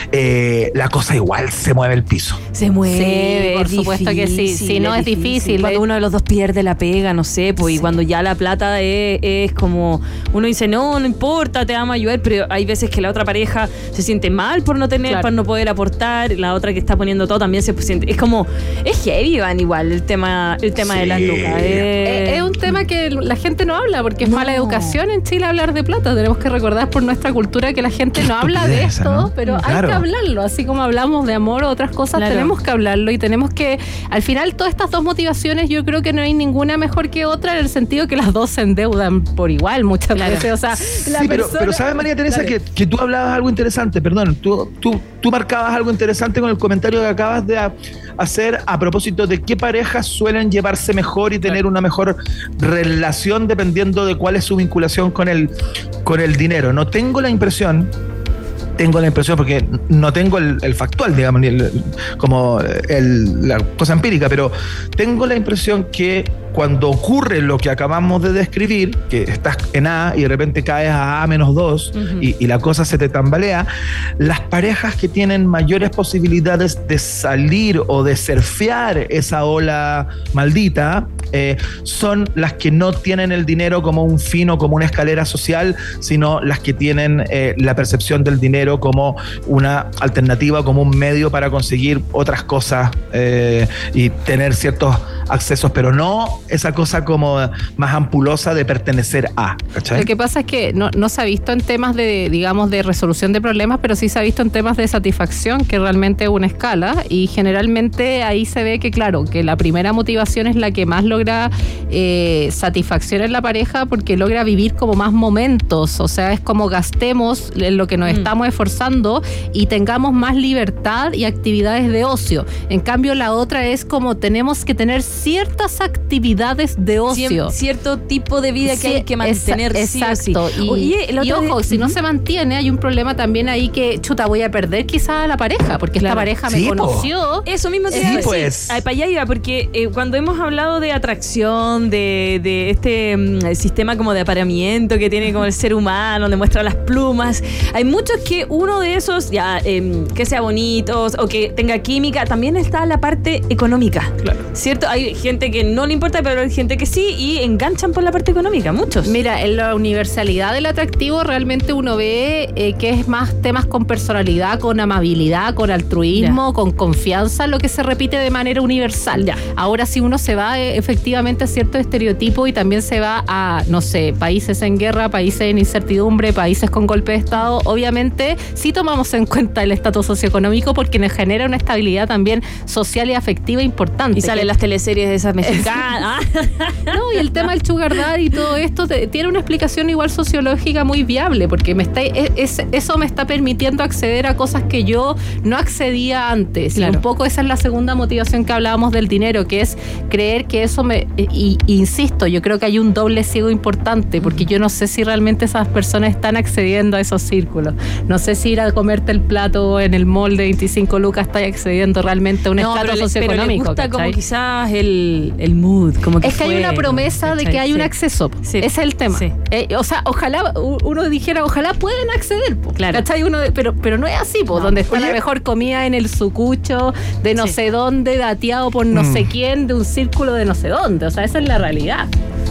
Eh, la cosa igual se mueve el piso. Se mueve, sí, por supuesto que sí. Si no es difícil. Cuando uno de los dos pierde la pega, no sé, pues, sí. Y cuando ya la plata es, es como, uno dice, no, no importa, te vamos a ayudar, pero hay veces que la otra pareja se siente mal por no tener, claro. por no poder aportar, la otra que está poniendo todo también se siente, es como, es heavy, Van, igual, el tema, el tema sí. de las lucas. Es, es un tema que la gente no habla, porque es no. mala educación en Chile hablar de plata. Tenemos que recordar por nuestra cultura que la gente no habla de esto, ¿no? Pero claro. hay que hablarlo, así como hablamos de amor o otras cosas, claro. tenemos que hablarlo y tenemos que, al final, todas estas dos motivaciones, yo creo que no hay ninguna mejor que otra, en el sentido que las dos se endeudan por igual muchas claro. veces. O sea, sí, la pero, persona... pero sabes, María Teresa, que, que tú hablabas algo interesante, perdón, tú, tú, tú marcabas algo interesante con el comentario que acabas de a, hacer a propósito de qué parejas suelen llevarse mejor y tener una mejor relación dependiendo de cuál es su vinculación con el, con el dinero. No tengo la impresión tengo la impresión, porque no tengo el, el factual, digamos, el, como el, la cosa empírica, pero tengo la impresión que cuando ocurre lo que acabamos de describir, que estás en A y de repente caes a A menos dos uh-huh. y, y la cosa se te tambalea, las parejas que tienen mayores posibilidades de salir o de surfear esa ola maldita eh, son las que no tienen el dinero como un fin o como una escalera social, sino las que tienen eh, la percepción del dinero como una alternativa, como un medio para conseguir otras cosas eh, y tener ciertos accesos, pero no esa cosa como más ampulosa de pertenecer a, ¿cachai? Lo que pasa es que no, no se ha visto en temas de, digamos, de resolución de problemas, pero sí se ha visto en temas de satisfacción, que realmente es una escala, y generalmente ahí se ve que, claro, que la primera motivación es la que más logra eh, satisfacción en la pareja, porque logra vivir como más momentos, o sea, es como gastemos en lo que nos mm. estamos esforzando y tengamos más libertad y actividades de ocio. En cambio, la otra es como tenemos que tener ciertas actividades de ocio. Cien, cierto tipo de vida que sí, hay que mantener. Exacto. Sí o sí. Y, Oye, y ojo, de... si uh-huh. no se mantiene, hay un problema también ahí que, chuta, voy a perder quizá a la pareja, porque claro. esta pareja me sí, conoció. Po. Eso mismo te sí, iba a decir. Pues. Ay, para allá iba, porque eh, cuando hemos hablado de atracción, de, de este um, sistema como de apareamiento que tiene como el ser humano, donde muestra las plumas, hay muchos que uno de esos, ya, eh, que sea bonito o que tenga química, también está la parte económica. Claro. ¿Cierto? Hay gente que no le importa, pero hay gente que sí, y enganchan por la parte económica, muchos. Mira, en la universalidad del atractivo realmente uno ve eh, que es más temas con personalidad, con amabilidad, con altruismo, ya. con confianza, lo que se repite de manera universal. Ya. Ahora, si uno se va eh, efectivamente a ciertos estereotipos y también se va a, no sé, países en guerra, países en incertidumbre, países con golpe de Estado, obviamente sí tomamos en cuenta el estatus socioeconómico, porque nos genera una estabilidad también social y afectiva importante. Y salen que... las teleseries de esas mexicanas. No, y el tema del sugar daddy y todo esto te, tiene una explicación igual sociológica muy viable, porque me está, es, es, eso me está permitiendo acceder a cosas que yo no accedía antes. Claro. Y un poco esa es la segunda motivación que hablábamos del dinero, que es creer que eso me... Y, y insisto, yo creo que hay un doble ciego importante, porque yo no sé si realmente esas personas están accediendo a esos círculos. No sé si ir a comerte el plato en el mall de veinticinco lucas está accediendo realmente a un no, estatus pero socioeconómico. Pero le gusta, ¿cachai? Como quizás el, el mood. Como que es que fue, hay una promesa de que hay sí. un acceso. Sí. Ese es el tema. Sí. Eh, o sea, ojalá uno dijera, ojalá pueden acceder. Po, claro. ¿Cachai? Uno, pero, pero no es así, po, no. donde está Oye. la mejor comida en el sucucho, de no sí. sé dónde, dateado por no mm. sé quién, de un círculo de no sé dónde. O sea, esa es la realidad.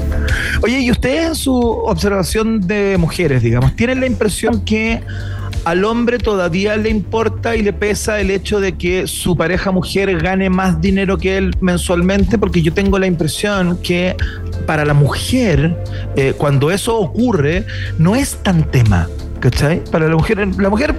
Oye, y ustedes en su observación de mujeres, digamos, ¿tienen la impresión que al hombre todavía le importa y le pesa el hecho de que su pareja mujer gane más dinero que él mensualmente? Porque yo tengo la impresión que para la mujer, eh, cuando eso ocurre, no es tan tema. ¿Cachai? Para la mujer, la mujer,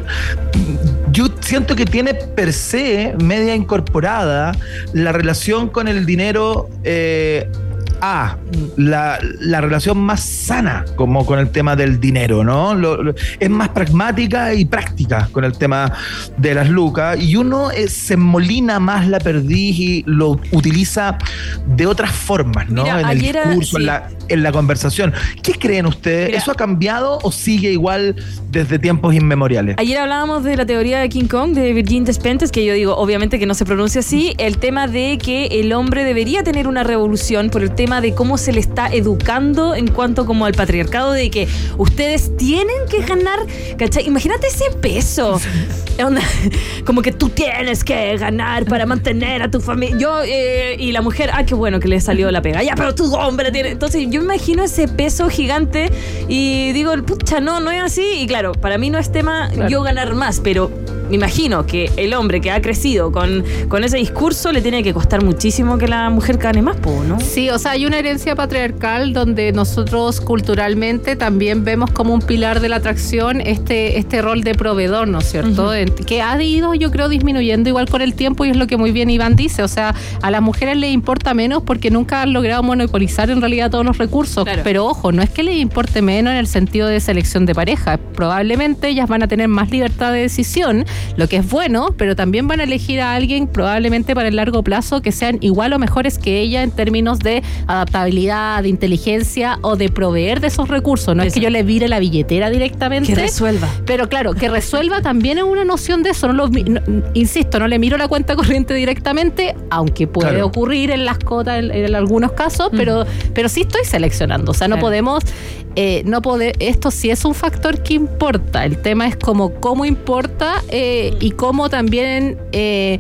yo siento que tiene per se media incorporada la relación con el dinero. Eh, A, la, la relación más sana como con el tema del dinero, ¿no? Lo, lo, es más pragmática y práctica con el tema de las lucas, y uno eh, se molina más la perdiz y lo utiliza de otras formas, ¿no? Mira, en el era, discurso, sí. en, la, en la conversación. ¿Qué creen ustedes? Mira, ¿eso ha cambiado o sigue igual desde tiempos inmemoriales? Ayer hablábamos de la teoría de King Kong, de Virgin Despentes, que yo digo, obviamente que no se pronuncia así, el tema de que el hombre debería tener una revolución por el tema de cómo se le está educando en cuanto como al patriarcado, de que ustedes tienen que ganar, ¿cachai? Imagínate ese peso. Onda, como que tú tienes que ganar para mantener a tu familia. Yo, eh, y la mujer, ah, qué bueno que le salió la pega. Ya, pero tu hombre tiene. Entonces, yo me imagino ese peso gigante y digo, pucha, no, no es así. Y claro, para mí no es tema claro. yo ganar más, pero me imagino que el hombre que ha crecido con, con ese discurso le tiene que costar muchísimo que la mujer gane más, ¿no? Sí, o sea, hay una herencia patriarcal donde nosotros culturalmente también vemos como un pilar de la atracción este, este rol de proveedor, ¿no es cierto? Uh-huh. Que ha ido, yo creo, disminuyendo igual con el tiempo, y es lo que muy bien Iván dice, o sea, a las mujeres les importa menos porque nunca han logrado monopolizar en realidad todos los recursos, claro. Pero ojo, no es que les importe menos en el sentido de selección de pareja, probablemente ellas van a tener más libertad de decisión, lo que es bueno, pero también van a elegir a alguien probablemente para el largo plazo que sean igual o mejores que ella en términos de adaptabilidad, de inteligencia o de proveer de esos recursos. No eso. Es que yo le vire la billetera directamente. Que resuelva. Pero claro, que resuelva también es una noción de eso. No lo, no, insisto, no le miro la cuenta corriente directamente, aunque puede claro. ocurrir en las cotas en, en algunos casos, uh-huh. pero, pero sí estoy seleccionando. O sea, no claro. podemos... Eh, no poder, esto sí es un factor que importa. El tema es como cómo importa eh, y cómo también... Eh,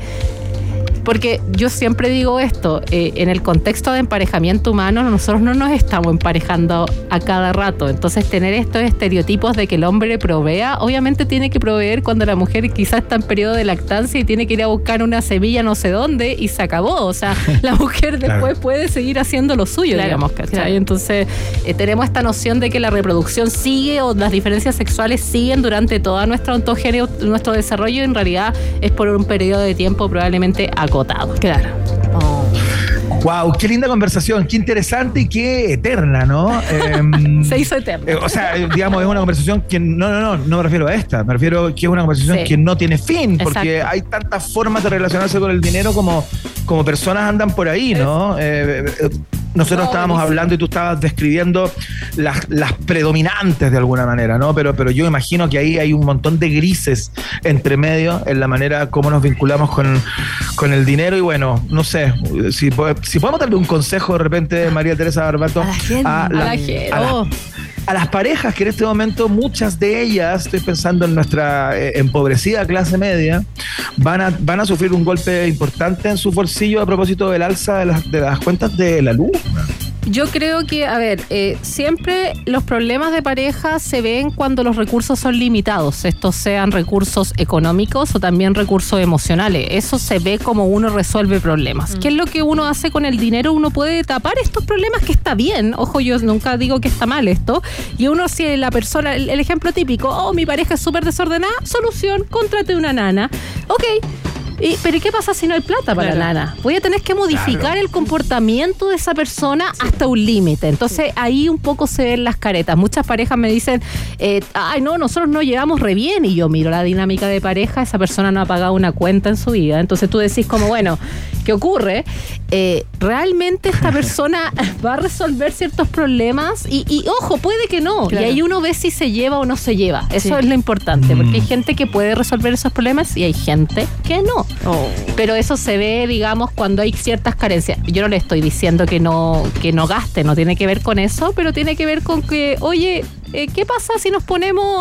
porque yo siempre digo esto, eh, en el contexto de emparejamiento humano nosotros no nos estamos emparejando a cada rato, entonces tener estos estereotipos de que el hombre provea, obviamente tiene que proveer cuando la mujer quizás está en periodo de lactancia y tiene que ir a buscar una semilla no sé dónde y se acabó, o sea, la mujer después claro. puede seguir haciendo lo suyo, claro, digamos, ¿cachai? Claro. Entonces eh, tenemos esta noción de que la reproducción sigue o las diferencias sexuales siguen durante toda nuestra ontogenia, nuestro desarrollo, en realidad es por un periodo de tiempo probablemente acotado. Claro. Oh. Wow, qué linda conversación, qué interesante y qué eterna, ¿no? Eh, Se hizo eterna. Eh, o sea, digamos, es una conversación que no, no, no, no me refiero a esta, me refiero que es una conversación sí. que no tiene fin, porque exacto. hay tantas formas de relacionarse con el dinero como, como personas andan por ahí, ¿no? Eh, eh, Nosotros no, estábamos buenísimo. hablando y tú estabas describiendo las, las predominantes de alguna manera, ¿no? Pero, pero yo imagino que ahí hay un montón de grises entre medio en la manera como nos vinculamos con, con el dinero. Y bueno, no sé, si, si podemos darle un consejo de repente, María Teresa Barbato, a, la gente, a, la, a, la, a, la, a las parejas que en este momento, muchas de ellas, estoy pensando en nuestra eh, empobrecida clase media, van a, van a sufrir un golpe importante en su bolsillo a propósito del alza de las, de las cuentas de la luz. Yo creo que, a ver, eh, siempre los problemas de pareja se ven cuando los recursos son limitados, estos sean recursos económicos o también recursos emocionales. Eso se ve como uno resuelve problemas. Mm. ¿Qué es lo que uno hace con el dinero? Uno puede tapar estos problemas, que está bien. Ojo, yo nunca digo que está mal esto. Y uno, si la persona, el, el ejemplo típico, oh, mi pareja es súper desordenada, solución, contrate una nana. Ok. Y, pero ¿y qué pasa si no hay plata para claro. la nana? Voy a tener que modificar claro. el comportamiento de esa persona sí. hasta un límite. Entonces sí. ahí un poco se ven las caretas. Muchas parejas me dicen, eh, ay no, nosotros nos llevamos re bien. Y yo miro la dinámica de pareja, esa persona no ha pagado una cuenta en su vida. Entonces tú decís como, bueno, ¿qué ocurre? Eh, ¿realmente esta persona va a resolver ciertos problemas? Y, y ojo, puede que no. Claro. Y ahí uno ve si se lleva o no se lleva. Eso sí. es lo importante, porque hay gente que puede resolver esos problemas y hay gente que no. Oh. Pero eso se ve, digamos, cuando hay ciertas carencias. Yo no le estoy diciendo que no, que no gaste, no tiene que ver con eso, pero tiene que ver con que, oye, eh, ¿qué pasa si nos ponemos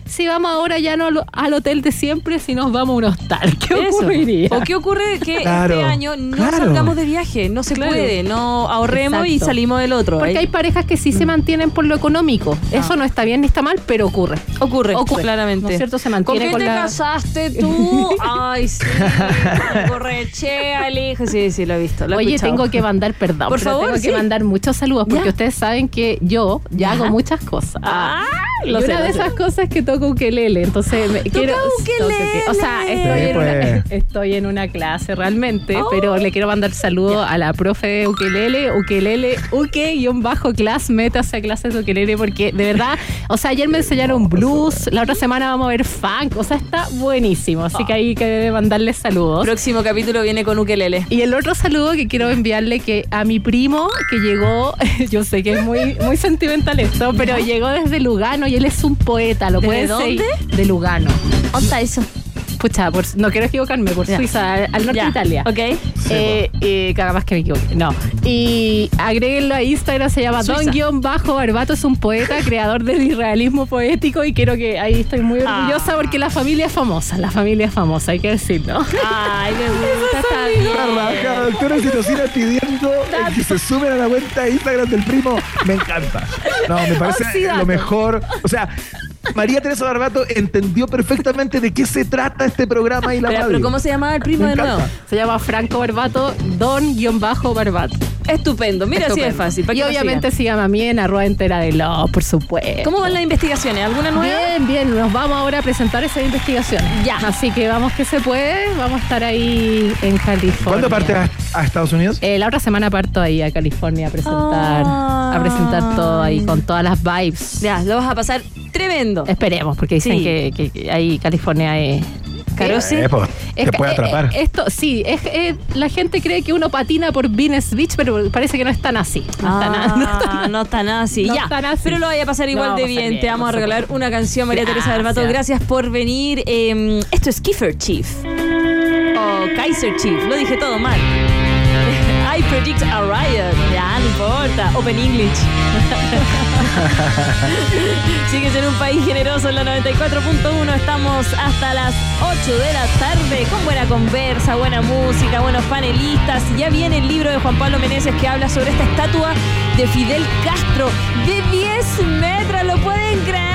si vamos ahora ya no al, al hotel de siempre, si nos vamos a un hostal? ¿Qué Eso. ocurriría? ¿O qué ocurre que Claro, este año no claro. salgamos de viaje? No se Claro. puede, no ahorremos y Exacto. salimos del otro. Porque Ahí hay parejas que sí se mantienen por lo económico. Eso no está bien ni está mal, pero ocurre. ocurre, Ocurre. claramente. ¿No es cierto? Se ¿Con mantiene quién con te la... casaste tú? Ay, sí. Correchea el hijo. Sí, sí, lo he visto. Lo he Oye, escuchado. tengo que mandar, perdón, Por pero favor, tengo sí. que mandar muchos saludos porque Ya. ustedes saben que yo ya, Ya. hago muchas cosas. Ah, y lo una sé, lo de sé. esas cosas es que toco ukelele, entonces me, quiero ukelele. O sea, estoy, Sí, en una, pues. estoy en una clase realmente, Oh. pero le quiero mandar saludos a la profe de ukelele, ukelele, uke guión bajo class, métase a clases de ukelele porque de verdad, o sea, ayer me enseñaron blues, la otra semana vamos a ver funk, o sea, está buenísimo, así que hay que mandarles saludos. Próximo capítulo viene con ukelele. Y el otro saludo que quiero enviarle que a mi primo que llegó, yo sé que es muy, muy sentimental esto, pero llegó desde Lugano y él es un poeta, ¿lo ¿Desde pueden dónde? seguir? De Lugano. ¿Dónde está eso? Pucha, por- no quiero equivocarme, por Ya. Suiza, al norte Ya. de Italia. Ok. Eh, eh, cada más que me equivoque. No. Y agréguenlo a Instagram, se llama Suiza. Don-Barbato, es un poeta, creador del irrealismo poético y quiero que ahí estoy muy orgullosa Ah. porque la familia es famosa, la familia es famosa, hay que decirlo. Ay, me gusta, está La bien. raja, doctora Citocina pidiendo el que se suben a la cuenta de Instagram del primo. Me encanta. No, me parece Oxidato. lo mejor. O sea, María Teresa Barbato entendió perfectamente de qué se trata este programa y la Pero, radio. pero ¿cómo se llamaba el primo Me de nuevo? encanta. Se llama Franco Barbato, Don-Barbato. Estupendo. Mira, así de Estupendo. fácil. para Y que lo obviamente sigan. síganme a mí en arroba entera de lo, por supuesto. ¿Cómo van las investigaciones? ¿Alguna nueva? Bien, bien, nos vamos ahora a presentar esa investigación. Ya. Así que vamos que se puede, vamos a estar ahí en California. ¿Cuándo parte a, a Estados Unidos? Eh, la otra semana parto ahí a California a presentar, Ay. a presentar todo ahí con todas las vibes. Ya, lo vas a pasar tremendo. Esperemos, porque dicen Sí. que, que- que ahí California es... Carosi. Eh, pues, Es te que, puede eh, atrapar. eh, esto, sí, es, eh, la gente cree que uno patina por Venus Beach, pero parece que no es tan así. No es tan- Ah, no es tan- no tan así. No ya. tan así. Pero lo vaya a pasar igual Lo de vamos a bien. pasar Te bien, vamos a por regalar supuesto. una canción, María Teresa Barbato. Gracias. Gracias por venir. Eh, esto es Kiefer Chief. O Kaiser Chief. Lo dije todo mal. I predict a riot. Ya, no importa. Open English. Sigues en un país generoso en la noventa y cuatro punto uno. Estamos hasta las ocho de la tarde con buena conversa, buena música, buenos panelistas. Ya viene el libro de Juan Pablo Meneses que habla sobre esta estatua de Fidel Castro de diez metros. ¿Lo pueden creer?